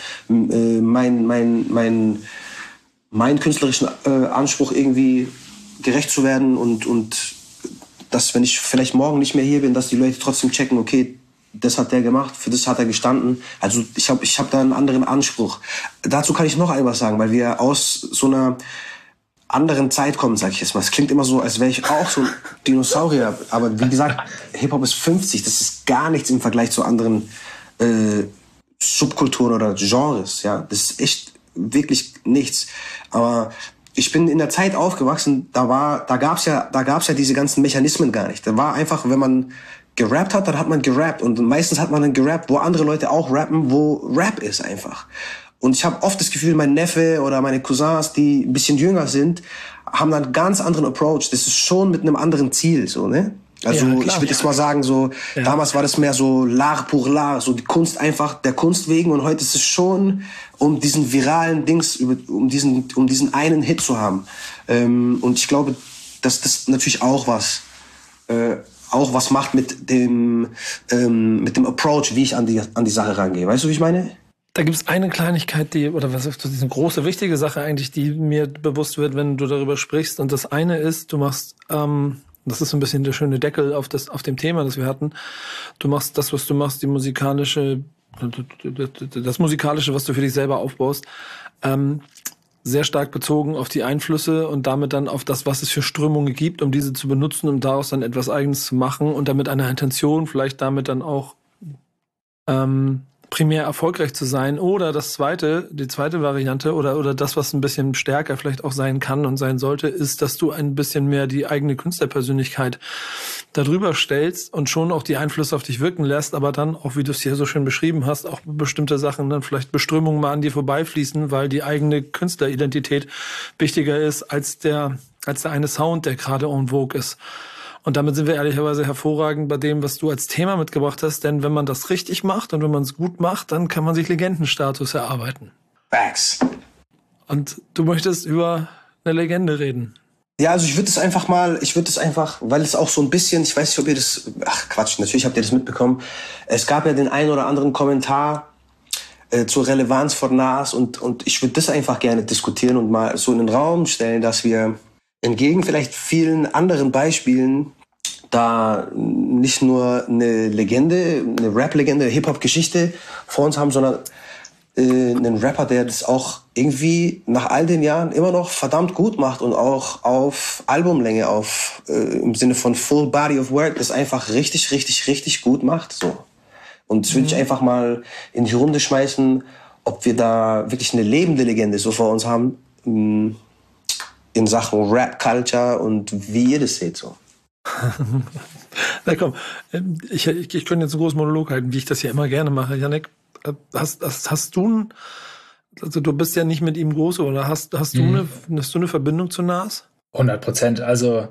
meinen künstlerischen Anspruch irgendwie gerecht zu werden und dass, wenn ich vielleicht morgen nicht mehr hier bin, dass die Leute trotzdem checken, okay, das hat der gemacht, für das hat er gestanden. Also ich hab da einen anderen Anspruch. Dazu kann ich noch etwas sagen, weil wir aus so einer anderen Zeit kommen, sag ich jetzt mal. Es klingt immer so, als wäre ich auch so ein Dinosaurier. Aber wie gesagt, Hip-Hop ist 50. Das ist gar nichts im Vergleich zu anderen Subkulturen oder Genres. Ja, das ist echt wirklich nichts. Aber ich bin in der Zeit aufgewachsen, da gab's ja diese ganzen Mechanismen gar nicht. Da war einfach, wenn man gerappt hat, dann hat man gerappt. Und meistens hat man dann gerappt, wo andere Leute auch rappen, wo Rap ist einfach. Und ich habe oft das Gefühl, mein Neffe oder meine Cousins, die ein bisschen jünger sind, haben dann einen ganz anderen Approach. Das ist schon mit einem anderen Ziel, so, ne? Also Ja, ich klar. würde jetzt mal sagen, so damals war das mehr so l'art pour l'art, so die Kunst einfach der Kunst wegen, und heute ist es schon um diesen viralen Dings, um diesen einen Hit zu haben. Und ich glaube, dass das natürlich auch was macht mit dem Approach, wie ich an die Sache rangehe. Weißt du, wie ich meine? Da gibt es eine Kleinigkeit, das ist eine große, wichtige Sache eigentlich, die mir bewusst wird, wenn du darüber sprichst. Und das eine ist, du machst, das ist so ein bisschen der schöne Deckel auf dem Thema, das wir hatten. Du machst das, was du machst, das Musikalische, was du für dich selber aufbaust, sehr stark bezogen auf die Einflüsse und damit dann auf das, was es für Strömungen gibt, um diese zu benutzen, um daraus dann etwas Eigenes zu machen und damit eine Intention, vielleicht damit dann auch primär erfolgreich zu sein. Oder die zweite Variante oder das, was ein bisschen stärker vielleicht auch sein kann und sein sollte, ist, dass du ein bisschen mehr die eigene Künstlerpersönlichkeit darüber stellst und schon auch die Einflüsse auf dich wirken lässt, aber dann, auch wie du es hier so schön beschrieben hast, auch bestimmte Sachen dann vielleicht Beströmungen mal an dir vorbeifließen, weil die eigene Künstleridentität wichtiger ist als der eine Sound, der gerade en vogue ist. Und damit sind wir ehrlicherweise hervorragend bei dem, was du als Thema mitgebracht hast. Denn wenn man das richtig macht und wenn man es gut macht, dann kann man sich Legendenstatus erarbeiten. Facts. Und du möchtest über eine Legende reden. Ja, also ich würde es einfach, weil es auch so ein bisschen, ich weiß nicht, ob ihr das, natürlich habt ihr das mitbekommen. Es gab ja den einen oder anderen Kommentar zur Relevanz von Nas und ich würde das einfach gerne diskutieren und mal so in den Raum stellen, dass wir entgegen vielleicht vielen anderen Beispielen da nicht nur eine Legende, eine Rap-Legende, Hip-Hop-Geschichte vor uns haben, sondern einen Rapper, der das auch irgendwie nach all den Jahren immer noch verdammt gut macht und auch auf Albumlänge, im Sinne von Full Body of Work, das einfach richtig, richtig, richtig gut macht. So. Und das würde ich einfach mal in die Runde schmeißen, ob wir da wirklich eine lebende Legende so vor uns haben, in Sachen Rap-Culture und wie ihr das seht so. Na komm, ich könnte jetzt einen großen Monolog halten, wie ich das ja immer gerne mache. Yannick, hast du also du bist ja nicht mit ihm groß, oder hast du eine Verbindung zu Nas? 100%. Also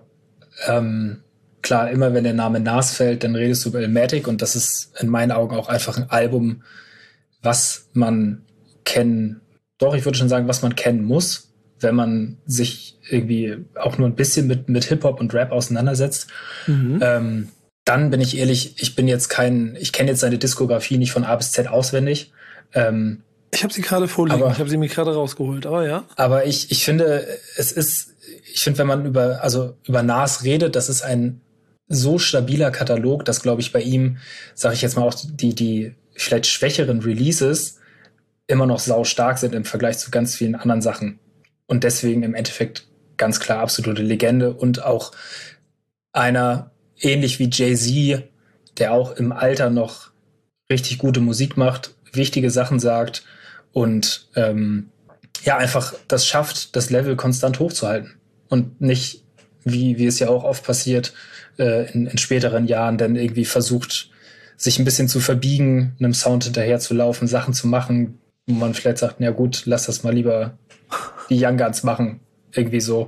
klar, immer wenn der Name Nas fällt, dann redest du über Illmatic, und das ist in meinen Augen auch einfach ein Album, was man kennen muss, wenn man sich irgendwie auch nur ein bisschen mit Hip-Hop und Rap auseinandersetzt. Dann bin ich ehrlich, ich kenne jetzt seine Diskografie nicht von A bis Z auswendig. Ich habe sie gerade vorliegen, ich habe sie mir gerade rausgeholt, aber ja. Aber ich finde, wenn man über Nas redet, das ist ein so stabiler Katalog, dass, glaube ich, bei ihm, sage ich jetzt mal, auch die vielleicht schwächeren Releases immer noch sau stark sind im Vergleich zu ganz vielen anderen Sachen. Und deswegen im Endeffekt ganz klar absolute Legende und auch einer, ähnlich wie Jay-Z, der auch im Alter noch richtig gute Musik macht, wichtige Sachen sagt und einfach das schafft, das Level konstant hochzuhalten. Und nicht, wie es ja auch oft passiert, in späteren Jahren dann irgendwie versucht, sich ein bisschen zu verbiegen, einem Sound hinterher zu laufen, Sachen zu machen, wo man vielleicht sagt, na gut, lass das mal lieber die Young Guns machen. Irgendwie so.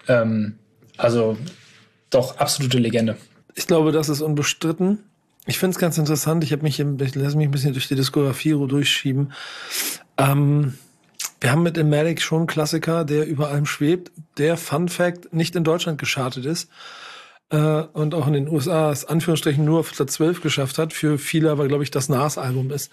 Also doch, absolute Legende. Ich glaube, das ist unbestritten. Ich finde es ganz interessant. Ich lasse mich ein bisschen durch die Diskografie durchschieben. Wir haben mit Illmatic schon einen Klassiker, der über allem schwebt, der, Fun Fact, nicht in Deutschland gechartet ist und auch in den USA es Anführungsstrichen nur auf Platz 12 geschafft hat. Für viele aber, glaube ich, das Nas-Album ist.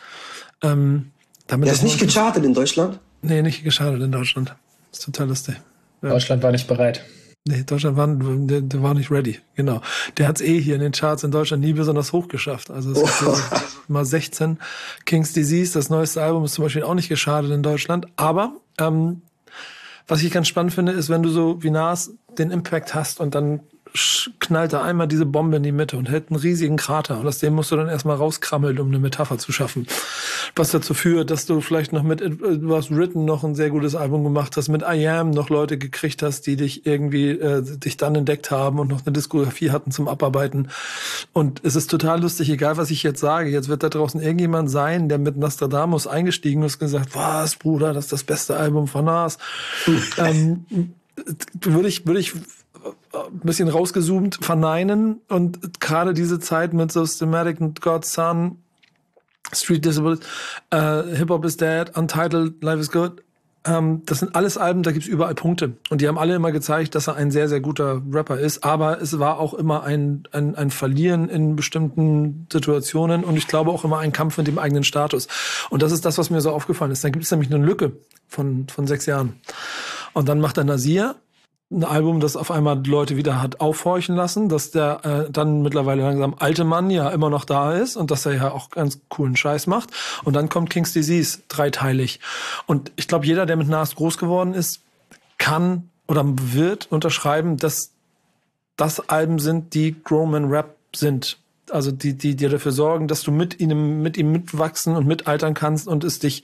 Der ist nicht gechartet in Deutschland? Nee, nicht gechartet in Deutschland. Das ist total lustig. Ja. Deutschland war nicht bereit. Nee, Deutschland der war nicht ready, genau. Der hat's hier in den Charts in Deutschland nie besonders hoch geschafft. Also es gibt mal 16. King's Disease, das neueste Album, ist zum Beispiel auch nicht geschadet in Deutschland. Aber was ich ganz spannend finde, ist, wenn du so wie Nas den Impact hast und dann knallt er einmal diese Bombe in die Mitte und hält einen riesigen Krater. Und aus dem musst du dann erstmal rauskrammeln, um eine Metapher zu schaffen. Was dazu führt, dass du vielleicht noch du hast Written noch ein sehr gutes Album gemacht hast, mit I Am noch Leute gekriegt hast, die dich irgendwie, dich dann entdeckt haben und noch eine Diskografie hatten zum Abarbeiten. Und es ist total lustig, egal was ich jetzt sage. Jetzt wird da draußen irgendjemand sein, der mit Nostradamus eingestiegen ist und gesagt, was, Bruder, das ist das beste Album von Nas. Würde ich ein bisschen rausgezoomt verneinen. Und gerade diese Zeit mit so Systematic and God's Son, Street Disability, Hip-Hop is Dead, Untitled, Life is Good. Das sind alles Alben, da gibt's überall Punkte. Und die haben alle immer gezeigt, dass er ein sehr, sehr guter Rapper ist. Aber es war auch immer ein Verlieren in bestimmten Situationen und ich glaube auch immer ein Kampf mit dem eigenen Status. Und das ist das, was mir so aufgefallen ist. Dann gibt es nämlich eine Lücke von 6 Jahren. Und dann macht der Nasir ein Album, das auf einmal Leute wieder hat aufhorchen lassen, dass der dann mittlerweile langsam alte Mann ja immer noch da ist und dass er ja auch ganz coolen Scheiß macht. Und dann kommt King's Disease, dreiteilig. Und ich glaube, jeder, der mit Nas groß geworden ist, kann oder wird unterschreiben, dass das Alben sind, die Grown Rap sind. Also die dir dafür sorgen, dass du mit ihm mitwachsen und mitaltern kannst und es dich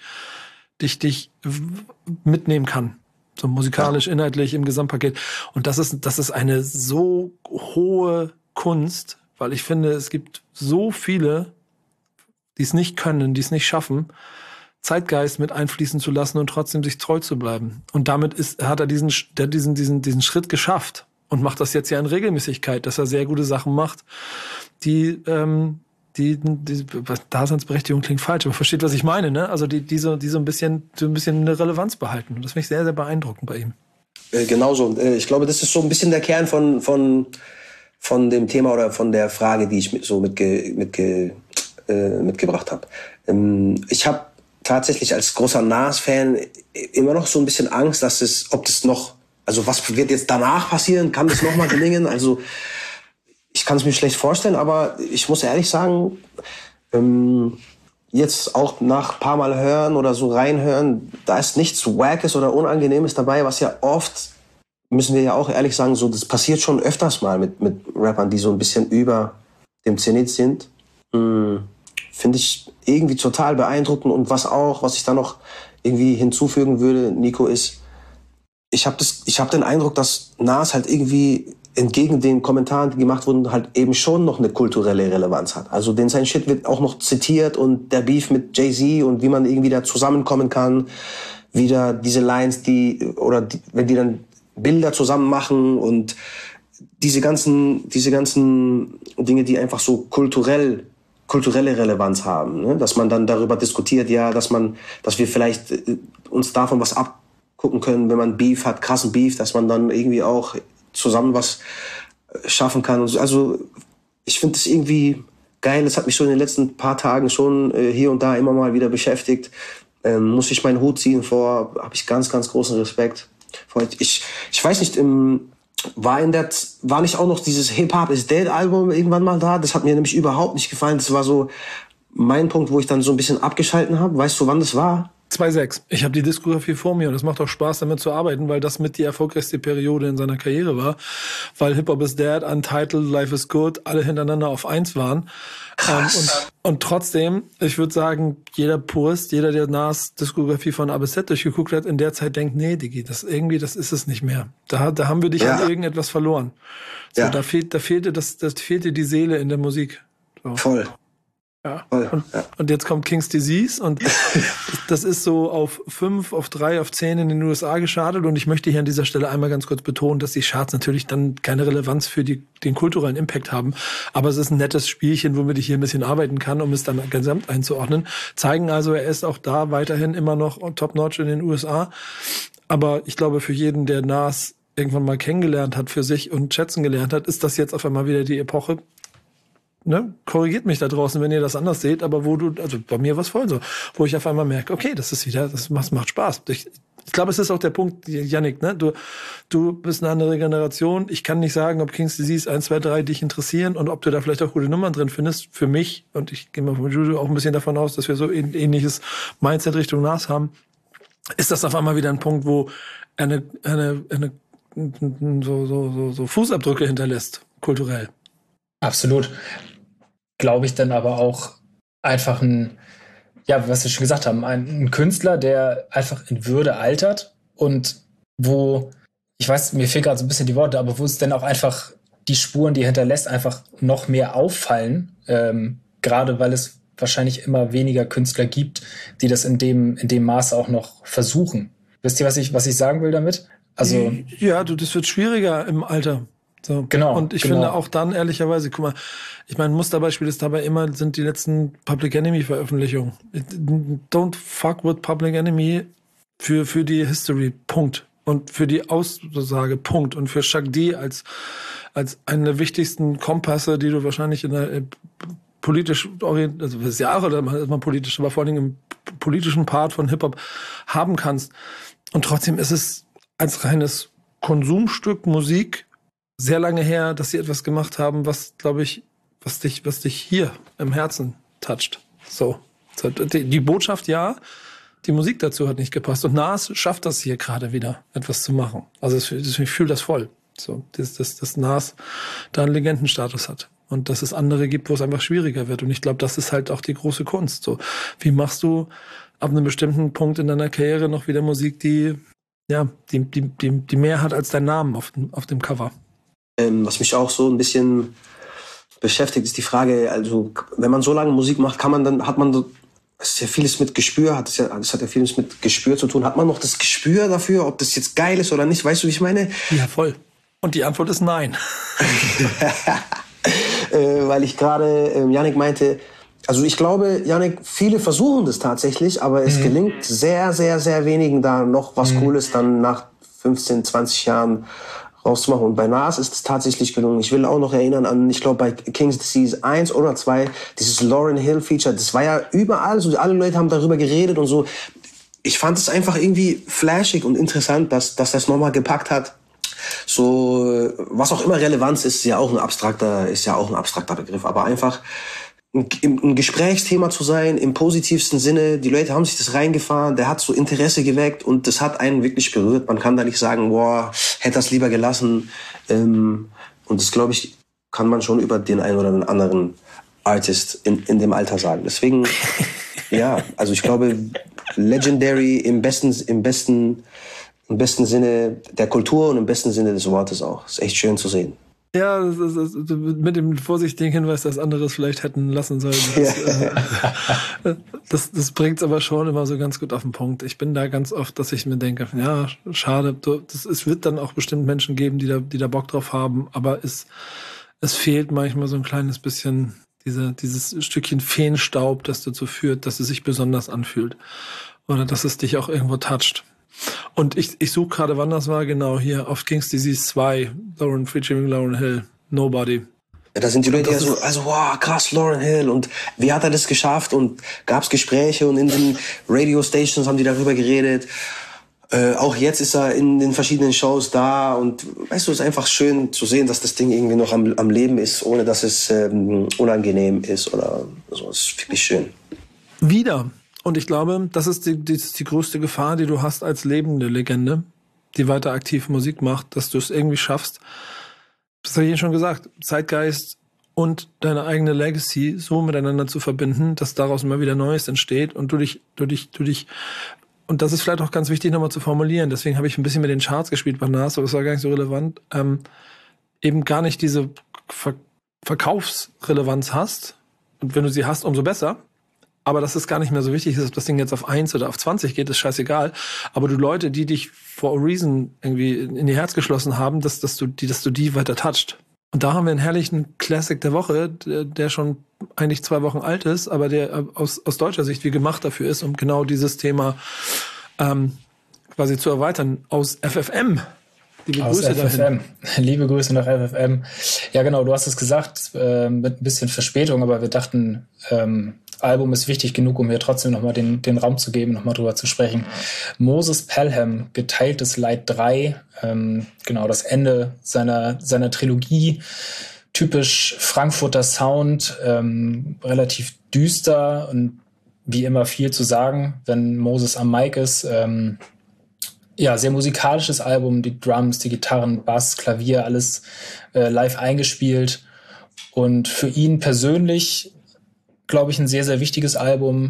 mitnehmen kann. So musikalisch, inhaltlich, im Gesamtpaket. Und das ist eine so hohe Kunst, weil ich finde, es gibt so viele, die es nicht können, die es nicht schaffen, Zeitgeist mit einfließen zu lassen und trotzdem sich treu zu bleiben. Und damit hat er diesen Schritt geschafft und macht das jetzt ja in Regelmäßigkeit, dass er sehr gute Sachen macht, die Daseinsberechtigung klingt falsch, aber versteht, was ich meine, ne? Also die so ein bisschen eine Relevanz behalten. Und das finde ich sehr, sehr beeindruckend bei ihm. Genauso. Ich glaube, das ist so ein bisschen der Kern von dem Thema oder von der Frage, die ich mitgebracht habe. Ich habe tatsächlich als großer Nas-Fan immer noch so ein bisschen Angst, was wird jetzt danach passieren? Kann das nochmal gelingen? Also ich kann es mir schlecht vorstellen, aber ich muss ehrlich sagen, jetzt auch nach ein paar Mal hören oder so reinhören, da ist nichts Wackes oder Unangenehmes dabei, was ja oft, müssen wir ja auch ehrlich sagen, so das passiert schon öfters mal mit Rappern, die so ein bisschen über dem Zenit sind. Finde ich irgendwie total beeindruckend. Und was ich da noch irgendwie hinzufügen würde, Nico, ist, ich hab den Eindruck, dass Nas halt irgendwie entgegen den Kommentaren, die gemacht wurden, halt eben schon noch eine kulturelle Relevanz hat. Also sein Shit wird auch noch zitiert und der Beef mit Jay-Z und wie man irgendwie da zusammenkommen kann, wieder diese Lines, wenn die dann Bilder zusammen machen und diese ganzen Dinge, die einfach so kulturelle Relevanz haben, ne? Dass man dann darüber diskutiert, ja, dass wir vielleicht uns davon was abgucken können, wenn man Beef hat, krassen Beef, dass man dann irgendwie auch zusammen was schaffen kann. Also ich finde das irgendwie geil. Das hat mich so in den letzten paar Tagen schon hier und da immer mal wieder beschäftigt. Muss ich meinen Hut ziehen vor, habe ich ganz, ganz großen Respekt. Ich weiß nicht, war nicht auch noch dieses Hip-Hop is Dead Album irgendwann mal da? Das hat mir nämlich überhaupt nicht gefallen. Das war so mein Punkt, wo ich dann so ein bisschen abgeschalten habe. Weißt du, wann das war? 2,6. Ich habe die Diskografie vor mir und es macht auch Spaß, damit zu arbeiten, weil das mit die erfolgreichste Periode in seiner Karriere war, weil Hip-Hop is Dead, Untitled, Life is Good alle hintereinander auf 1 waren. Und trotzdem, ich würde sagen, jeder Purist, jeder, der Nas Diskografie von A bis Z durchgeguckt hat, in der Zeit denkt, nee, Diggi, das ist es nicht mehr. Da haben wir dich an irgendetwas verloren. So, ja. Da fehlte die Seele in der Musik. So. Voll. Ja. Und jetzt kommt King's Disease und das ist so auf 5, auf 3, auf 10 in den USA geschartet und ich möchte hier an dieser Stelle einmal ganz kurz betonen, dass die Charts natürlich dann keine Relevanz für den kulturellen Impact haben, aber es ist ein nettes Spielchen, womit ich hier ein bisschen arbeiten kann, um es dann gesamt einzuordnen. Zeigen also, er ist auch da weiterhin immer noch top-notch in den USA, aber ich glaube, für jeden, der Nas irgendwann mal kennengelernt hat für sich und schätzen gelernt hat, ist das jetzt auf einmal wieder die Epoche. Ne, korrigiert mich da draußen, wenn ihr das anders seht, aber also bei mir war es voll so, wo ich auf einmal merke, okay, das macht Spaß. Ich glaube, es ist auch der Punkt, Yannick, ne, du bist eine andere Generation. Ich kann nicht sagen, ob King's Disease 1, 2, 3 dich interessieren und ob du da vielleicht auch gute Nummern drin findest. Für mich, und ich gehe mal von Juju auch ein bisschen davon aus, dass wir so ähnliches Mindset Richtung Nas haben, ist das auf einmal wieder ein Punkt, wo so Fußabdrücke hinterlässt, kulturell. Absolut. Glaube ich dann aber auch einfach was wir schon gesagt haben, ein Künstler, der einfach in Würde altert und wo, ich weiß, mir fehlen gerade so ein bisschen die Worte, aber wo es dann auch einfach die Spuren, die er hinterlässt, einfach noch mehr auffallen, gerade weil es wahrscheinlich immer weniger Künstler gibt, die das in dem Maße auch noch versuchen. Wisst ihr, was ich sagen will damit? Also ja, das wird schwieriger im Alter. So. Genau. Und ich genau. finde auch dann, ehrlicherweise, guck mal, ich meine, Musterbeispiel ist dabei immer, sind die letzten Public Enemy-Veröffentlichungen. Don't fuck with Public Enemy für die History, Punkt. Und für die Aussage, Punkt. Und für Chuck D als einen der wichtigsten Kompasse, die du wahrscheinlich in der politisch orientiert, also das Jahr oder mal politisch, aber vor allem im politischen Part von Hip-Hop haben kannst. Und trotzdem ist es als reines Konsumstück Musik sehr lange her, dass sie etwas gemacht haben, was, glaube ich, was dich hier im Herzen toucht. So. Die Botschaft, ja, die Musik dazu hat nicht gepasst. Und Nas schafft das hier gerade wieder, etwas zu machen. Also ich fühle das voll. So, dass Nas da einen Legendenstatus hat. Und dass es andere gibt, wo es einfach schwieriger wird. Und ich glaube, das ist halt auch die große Kunst. So, wie machst du ab einem bestimmten Punkt in deiner Karriere noch wieder Musik, die mehr hat als dein Namen auf dem Cover? Was mich auch so ein bisschen beschäftigt, ist die Frage, also wenn man so lange Musik macht, es ist ja vieles mit Gespür, es hat ja vieles mit Gespür zu tun. Hat man noch das Gespür dafür, ob das jetzt geil ist oder nicht? Weißt du, wie ich meine? Ja, voll. Und die Antwort ist nein. Weil ich gerade, Yannick meinte, also ich glaube, Yannick, viele versuchen das tatsächlich, aber es gelingt sehr, sehr, sehr wenigen da noch was Cooles dann nach 15, 20 Jahren rauszumachen. Und bei Nas ist es tatsächlich gelungen. Ich will auch noch erinnern an, ich glaube bei King's Disease 1 oder 2, dieses Lauryn Hill Feature, das war ja überall, so alle Leute haben darüber geredet und so. Ich fand es einfach irgendwie flashig und interessant, dass das nochmal gepackt hat. So, was auch immer Relevanz ist ja auch ein abstrakter Begriff, aber einfach ein Gesprächsthema zu sein, im positivsten Sinne. Die Leute haben sich das reingefahren, der hat so Interesse geweckt und das hat einen wirklich berührt. Man kann da nicht sagen, boah, hätte das lieber gelassen. Und das, glaube ich, kann man schon über den einen oder den anderen Artist in dem Alter sagen. Deswegen, ja, also ich glaube, legendary im besten Sinne der Kultur und im besten Sinne des Wortes auch. Ist echt schön zu sehen. Ja, mit dem vorsichtigen Hinweis, dass andere es vielleicht hätten lassen sollen. Das bringt es aber schon immer so ganz gut auf den Punkt. Ich bin da ganz oft, dass ich mir denke, ja, schade, es wird dann auch bestimmt Menschen geben, die da Bock drauf haben, aber es fehlt manchmal so ein kleines bisschen dieses Stückchen Feenstaub, das dazu führt, dass es sich besonders anfühlt. Oder dass es dich auch irgendwo toucht. Und ich suche gerade, wann das war, genau hier auf King's Disease 2, featuring Lauryn Hill, Nobody. Ja, da sind die Leute ja so, also wow, krass, Lauryn Hill und wie hat er das geschafft und gab's Gespräche und in den Radio Stations haben die darüber geredet. Auch jetzt ist er in den verschiedenen Shows da und weißt du, es ist einfach schön zu sehen, dass das Ding irgendwie noch am Leben ist, ohne dass es unangenehm ist oder so. Es ist wirklich schön. Wieder. Und ich glaube, das ist die größte Gefahr, die du hast als lebende Legende, die weiter aktiv Musik macht, dass du es irgendwie schaffst. Das habe ich Ihnen schon gesagt. Zeitgeist und deine eigene Legacy so miteinander zu verbinden, dass daraus immer wieder Neues entsteht und du dich, und das ist vielleicht auch ganz wichtig nochmal zu formulieren. Deswegen habe ich ein bisschen mit den Charts gespielt bei Nas, aber das war gar nicht so relevant. Eben gar nicht diese Verkaufsrelevanz hast. Und wenn du sie hast, umso besser. Aber dass es gar nicht mehr so wichtig ist, ob das Ding jetzt auf 1 oder auf 20 geht, ist scheißegal. Aber du Leute, die dich for a reason irgendwie in ihr Herz geschlossen haben, dass du die weiter toucht. Und da haben wir einen herrlichen Classic der Woche, der schon eigentlich 2 Wochen alt ist, aber der aus deutscher Sicht wie gemacht dafür ist, um genau dieses Thema quasi zu erweitern. Aus FFM. Liebe Grüße dahin. Liebe Grüße nach FFM. Ja genau, du hast es gesagt, mit ein bisschen Verspätung, aber wir dachten, Album ist wichtig genug, um hier trotzdem nochmal den Raum zu geben, nochmal drüber zu sprechen. Moses Pelham, Geteiltes Leid 3, genau, das Ende seiner Trilogie, typisch Frankfurter Sound, relativ düster und wie immer viel zu sagen, wenn Moses am Mic ist. Ja, sehr musikalisches Album, die Drums, die Gitarren, Bass, Klavier, alles live eingespielt. Und für ihn persönlich, glaube ich, ein sehr, sehr wichtiges Album.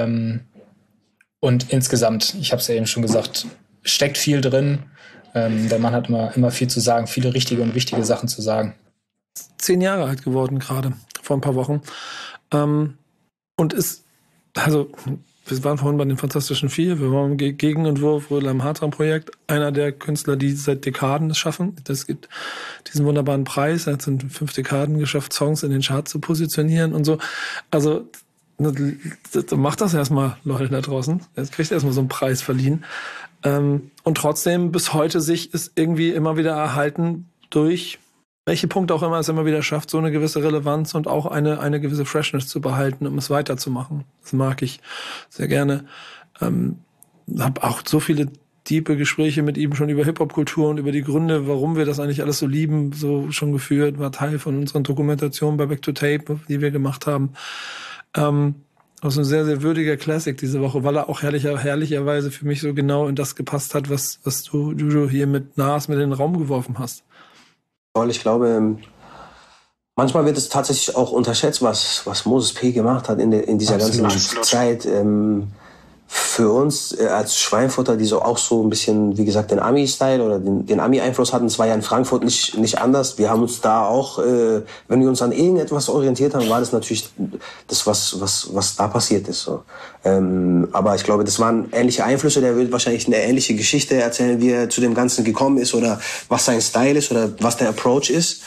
Und insgesamt, ich habe es ja eben schon gesagt, steckt viel drin. Der Mann hat immer viel zu sagen, viele richtige und wichtige Sachen zu sagen. 10 Jahre alt geworden gerade, vor ein paar Wochen. Und ist, also wir waren vorhin bei den Fantastischen Vier, wir waren im Gegenentwurf, Rödler im Hartram-Projekt, einer der Künstler, die seit Dekaden es schaffen. Es gibt diesen wunderbaren Preis, er hat es in 5 Dekaden geschafft, Songs in den Charts zu positionieren und so. Also macht das erstmal, Leute da draußen. Jetzt kriegt erstmal so einen Preis verliehen. Und trotzdem bis heute sich ist irgendwie immer wieder erhalten durch welche Punkte auch immer es immer wieder schafft, so eine gewisse Relevanz und auch eine gewisse Freshness zu behalten, um es weiterzumachen. Das mag ich sehr gerne. Habe auch so viele tiefe Gespräche mit ihm schon über Hip-Hop-Kultur und über die Gründe, warum wir das eigentlich alles so lieben, so schon geführt, war Teil von unseren Dokumentationen bei Back to Tape, die wir gemacht haben. Also ein sehr, sehr würdiger Classic diese Woche, weil er auch herrlicherweise für mich so genau in das gepasst hat, was du, Juju, hier mit Nas mit in den Raum geworfen hast. Ich glaube, manchmal wird es tatsächlich auch unterschätzt, was Moses P. gemacht hat in dieser ganzen Zeit. Für uns als Schweinfurter, die so auch so ein bisschen, wie gesagt, den Ami-Style oder den Ami-Einfluss hatten, es war ja in Frankfurt nicht anders. Wir haben uns da auch, wenn wir uns an irgendetwas orientiert haben, war das natürlich das, was da passiert ist. So. Aber ich glaube, das waren ähnliche Einflüsse. Der wird wahrscheinlich eine ähnliche Geschichte erzählen, wie er zu dem Ganzen gekommen ist oder was sein Style ist oder was der Approach ist.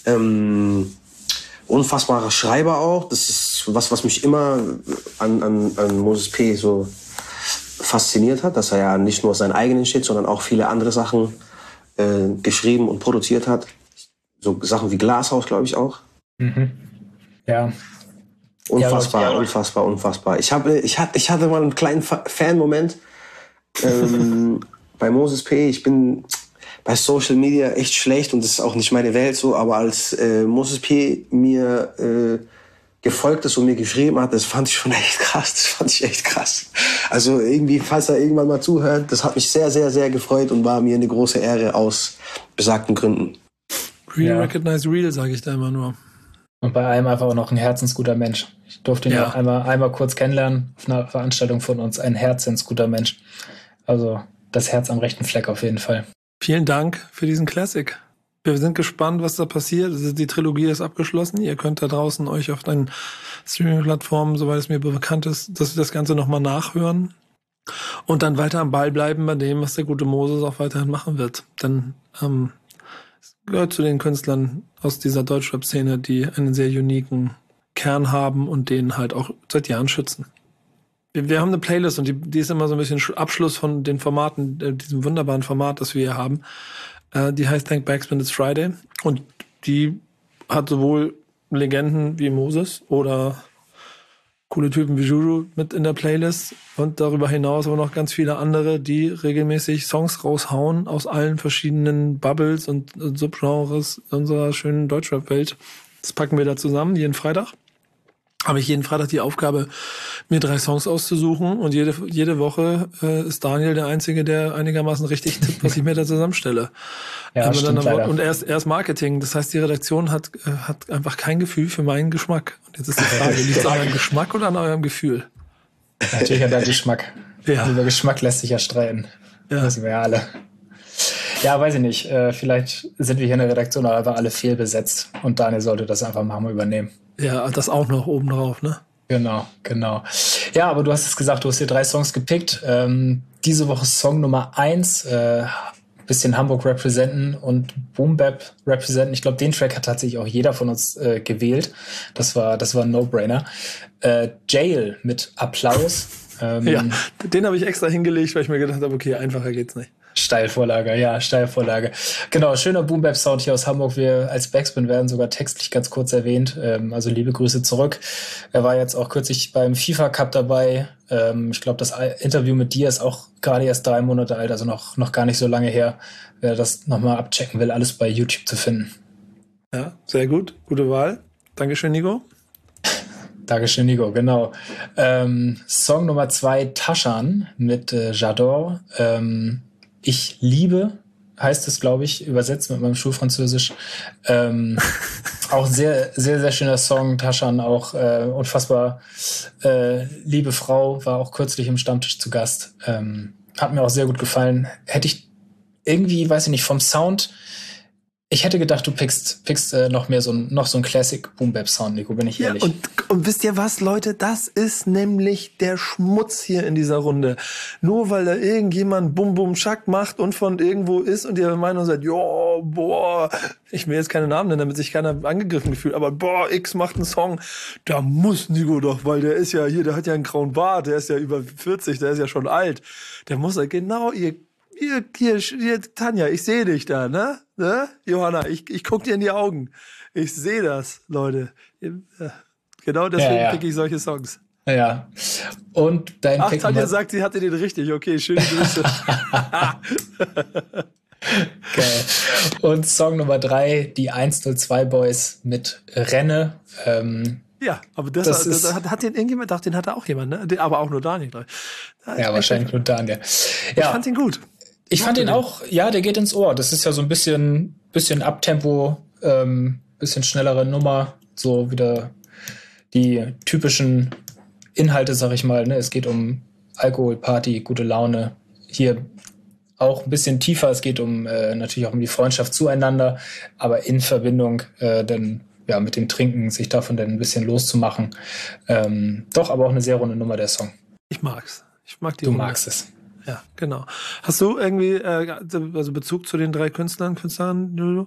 Unfassbarer Schreiber auch. Das ist was mich immer an Moses P. so fasziniert hat, dass er ja nicht nur seinen eigenen Shit, sondern auch viele andere Sachen geschrieben und produziert hat. So Sachen wie Glashaus, glaube ich auch. Mhm. Ja. Unfassbar. Ich hatte mal einen kleinen Fan-Moment bei Moses P. Ich bin bei Social Media echt schlecht und das ist auch nicht meine Welt so, aber als Moses P. mir gefolgt ist und mir geschrieben hat, das fand ich schon echt krass. Also irgendwie, falls er irgendwann mal zuhört, das hat mich sehr, sehr, sehr gefreut und war mir eine große Ehre aus besagten Gründen. Recognize real, sage ich da immer nur. Und bei allem einfach auch noch ein herzensguter Mensch. Ich durfte ihn auch einmal kurz kennenlernen auf einer Veranstaltung von uns. Ein herzensguter Mensch. Also das Herz am rechten Fleck auf jeden Fall. Vielen Dank für diesen Classic. Wir sind gespannt, was da passiert. Die Trilogie ist abgeschlossen. Ihr könnt da draußen euch auf deinen Streaming-Plattformen, soweit es mir bekannt ist, dass wir das Ganze nochmal nachhören. Und dann weiter am Ball bleiben bei dem, was der gute Moses auch weiterhin machen wird. Denn es gehört zu den Künstlern aus dieser Deutschrap-Szene, die einen sehr uniken Kern haben und den halt auch seit Jahren schützen. Wir haben eine Playlist und die ist immer so ein bisschen Abschluss von den Formaten, diesem wunderbaren Format, das wir hier haben. Die heißt Thank Backspin It's Friday und die hat sowohl Legenden wie Moses oder coole Typen wie Juju mit in der Playlist und darüber hinaus aber noch ganz viele andere, die regelmäßig Songs raushauen aus allen verschiedenen Bubbles und Subgenres unserer schönen Deutschrap-Welt. Das packen wir da zusammen, jeden Freitag. Habe ich jeden Freitag die Aufgabe, mir 3 Songs auszusuchen und jede Woche ist Daniel der Einzige, der einigermaßen richtig tippt, was ich mir da zusammenstelle. Ja, stimmt, und er ist Marketing, das heißt, die Redaktion hat einfach kein Gefühl für meinen Geschmack. Und jetzt ist die Frage, liegt es an eurem Geschmack oder an eurem Gefühl? Natürlich an deinem Geschmack. Ja. Über Geschmack lässt sich ja streiten. Ja. Das wissen wir ja alle. Ja, weiß ich nicht. Vielleicht sind wir hier in der Redaktion auch einfach alle fehlbesetzt und Daniel sollte das einfach mal übernehmen. Ja, das auch noch obendrauf, ne? Genau. Ja, aber du hast es gesagt, du hast hier 3 Songs gepickt. Diese Woche Song Nummer 1, bisschen Hamburg representen und Boom Bap representen. Ich glaube, den Track hat tatsächlich auch jeder von uns gewählt. Das war ein No-Brainer. Jail mit Applaus. Ja, den habe ich extra hingelegt, weil ich mir gedacht habe, okay, einfacher geht's nicht. Steilvorlage. Genau, schöner Boom-Bap-Sound hier aus Hamburg. Wir als Backspin werden sogar textlich ganz kurz erwähnt. Also liebe Grüße zurück. Er war jetzt auch kürzlich beim FIFA Cup dabei. Ich glaube, das Interview mit dir ist auch gerade erst 3 Monate alt, also noch gar nicht so lange her. Wer das nochmal abchecken will, alles bei YouTube zu finden. Ja, sehr gut. Gute Wahl. Dankeschön, Nico. Dankeschön, Nico, genau. Song Nummer 2, Taschan mit J'adore. Ich liebe, heißt es, glaube ich, übersetzt mit meinem Schulfranzösisch. Auch sehr, sehr, sehr schöner Song. Taschan auch unfassbar liebe Frau, war auch kürzlich im Stammtisch zu Gast. Hat mir auch sehr gut gefallen. Hätte ich irgendwie, weiß ich nicht, vom Sound Ich hätte gedacht, du pickst noch so ein Classic Boom-Bap-Sound, Nico, bin ich ehrlich. Ja, und wisst ihr was, Leute? Das ist nämlich der Schmutz hier in dieser Runde. Nur weil da irgendjemand Bum-Bum-Schack macht und von irgendwo ist und ihr Meinung seid, jo, boah, ich will jetzt keine Namen nennen, damit sich keiner angegriffen fühlt, aber boah, X macht einen Song, da muss Nico doch, weil der ist ja hier, der hat ja einen grauen Bart, der ist ja über 40, der ist ja schon alt. Der muss ja genau, ihr Tanja, ich sehe dich da, ne? Johanna, ich guck dir in die Augen. Ich sehe das, Leute. Genau deswegen pick ich solche Songs. Ja. Und dein Pick. Tanja sagt, sie hatte den richtig. Okay, schöne Grüße. Geil. Und Song Nummer 3, die 102 Boys mit Renne. Ja, aber das hat den irgendjemand, den hatte auch jemand, ne? Aber auch nur Daniel, glaube ich. Ja, wahrscheinlich nur Daniel. Ja. Ich fand ihn gut. Ich fand ihn auch, ja, der geht ins Ohr. Das ist ja so ein bisschen Abtempo, bisschen schnellere Nummer, so wieder die typischen Inhalte, sag ich mal. Ne? Es geht um Alkohol, Party, gute Laune. Hier auch ein bisschen tiefer. Es geht natürlich auch um die Freundschaft zueinander, aber in Verbindung dann ja mit dem Trinken, sich davon dann ein bisschen loszumachen. Doch, aber auch eine sehr runde Nummer, der Song. Ich mag's. Ich mag die Du Runde. magst es. Ja, genau. Hast du irgendwie also Bezug zu den 3 Künstlern, Lulu?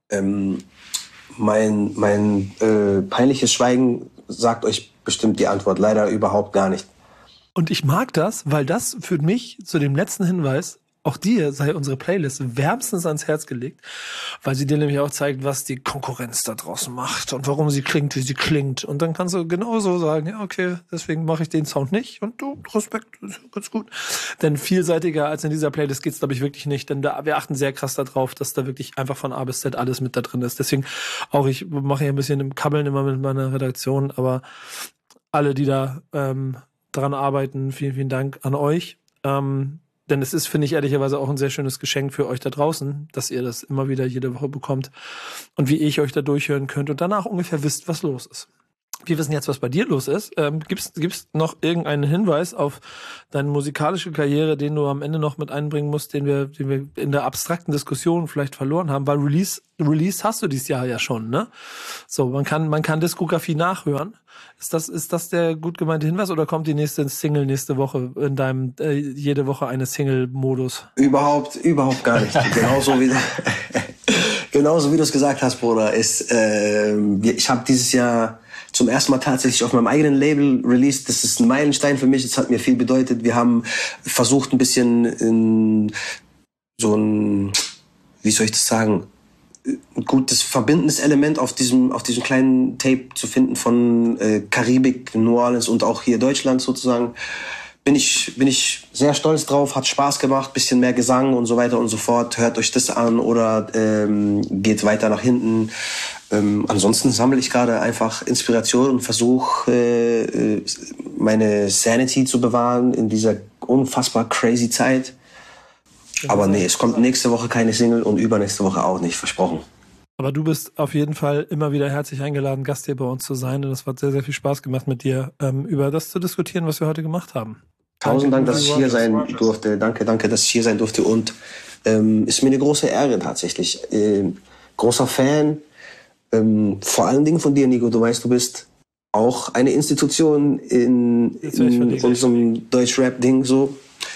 Mein peinliches Schweigen sagt euch bestimmt die Antwort. Leider überhaupt gar nicht. Und ich mag das, weil das führt mich zu dem letzten Hinweis. Auch dir sei unsere Playlist wärmstens ans Herz gelegt, weil sie dir nämlich auch zeigt, was die Konkurrenz da draußen macht und warum sie klingt, wie sie klingt. Und dann kannst du genauso sagen, ja, okay, deswegen mache ich den Sound nicht. Und du, Respekt, ist ganz gut. Denn vielseitiger als in dieser Playlist geht's, glaube ich, wirklich nicht. Denn wir achten sehr krass darauf, dass da wirklich einfach von A bis Z alles mit da drin ist. Deswegen auch, ich mache hier ein bisschen im Kabbeln immer mit meiner Redaktion, aber alle, die da dran arbeiten, vielen, vielen Dank an euch. Denn es ist, finde ich, ehrlicherweise auch ein sehr schönes Geschenk für euch da draußen, dass ihr das immer wieder jede Woche bekommt und wie ich euch da durchhören könnt und danach ungefähr wisst, was los ist. Wir wissen jetzt, was bei dir los ist. Gibt's noch irgendeinen Hinweis auf deine musikalische Karriere, den du am Ende noch mit einbringen musst, den wir in der abstrakten Diskussion vielleicht verloren haben? Weil Release hast du dieses Jahr ja schon, ne? So, man kann Diskografie nachhören. Ist das der gut gemeinte Hinweis oder kommt die nächste Single nächste Woche in deinem jede Woche eine Single-Modus? Überhaupt gar nicht. Genauso wie du es gesagt hast, Bruder, ich habe dieses Jahr zum ersten Mal tatsächlich auf meinem eigenen Label released. Das ist ein Meilenstein für mich. Das hat mir viel bedeutet. Wir haben versucht, ein bisschen in so ein, wie soll ich das sagen, ein gutes verbindendes Element auf diesem kleinen Tape zu finden von Karibik, New Orleans und auch hier Deutschland sozusagen. Bin ich sehr stolz drauf, hat Spaß gemacht, bisschen mehr Gesang und so weiter und so fort. Hört euch das an oder geht weiter nach hinten. Ansonsten sammle ich gerade einfach Inspiration und versuche meine Sanity zu bewahren in dieser unfassbar crazy Zeit. Aber nee, es kommt nächste Woche keine Single und übernächste Woche auch nicht, versprochen. Aber du bist auf jeden Fall immer wieder herzlich eingeladen, Gast hier bei uns zu sein. Und es hat sehr, sehr viel Spaß gemacht mit dir, über das zu diskutieren, was wir heute gemacht haben. Tausend Dank, dass ich hier sein durfte. Danke, dass ich hier sein durfte. Und ist mir eine große Ehre tatsächlich. Großer Fan. Vor allen Dingen von dir, Nico. Du weißt, du bist auch eine Institution in unserem Deutsch-Rap-Ding so.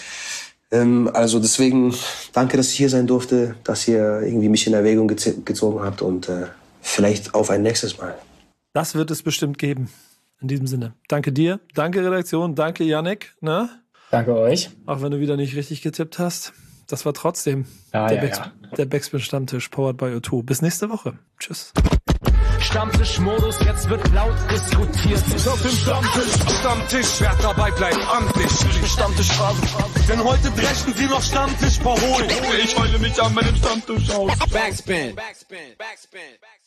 Also deswegen danke, dass ich hier sein durfte, dass ihr irgendwie mich in Erwägung gezogen habt und vielleicht auf ein nächstes Mal. Das wird es bestimmt geben. In diesem Sinne. Danke dir, danke Redaktion, danke Yannick. Ne? Danke euch. Auch wenn du wieder nicht richtig getippt hast. Das war trotzdem der Backspin-Stammtisch, powered by O2. Bis nächste Woche. Tschüss. Stammtischmodus, jetzt wird laut diskutiert. Auf dem Stammtisch, wer dabei bleibt, amtlich. Stammtischphase, denn heute brechen sie noch Stammtisch verholen. Ich heule mich an meinem Stammtisch aus. Backspin.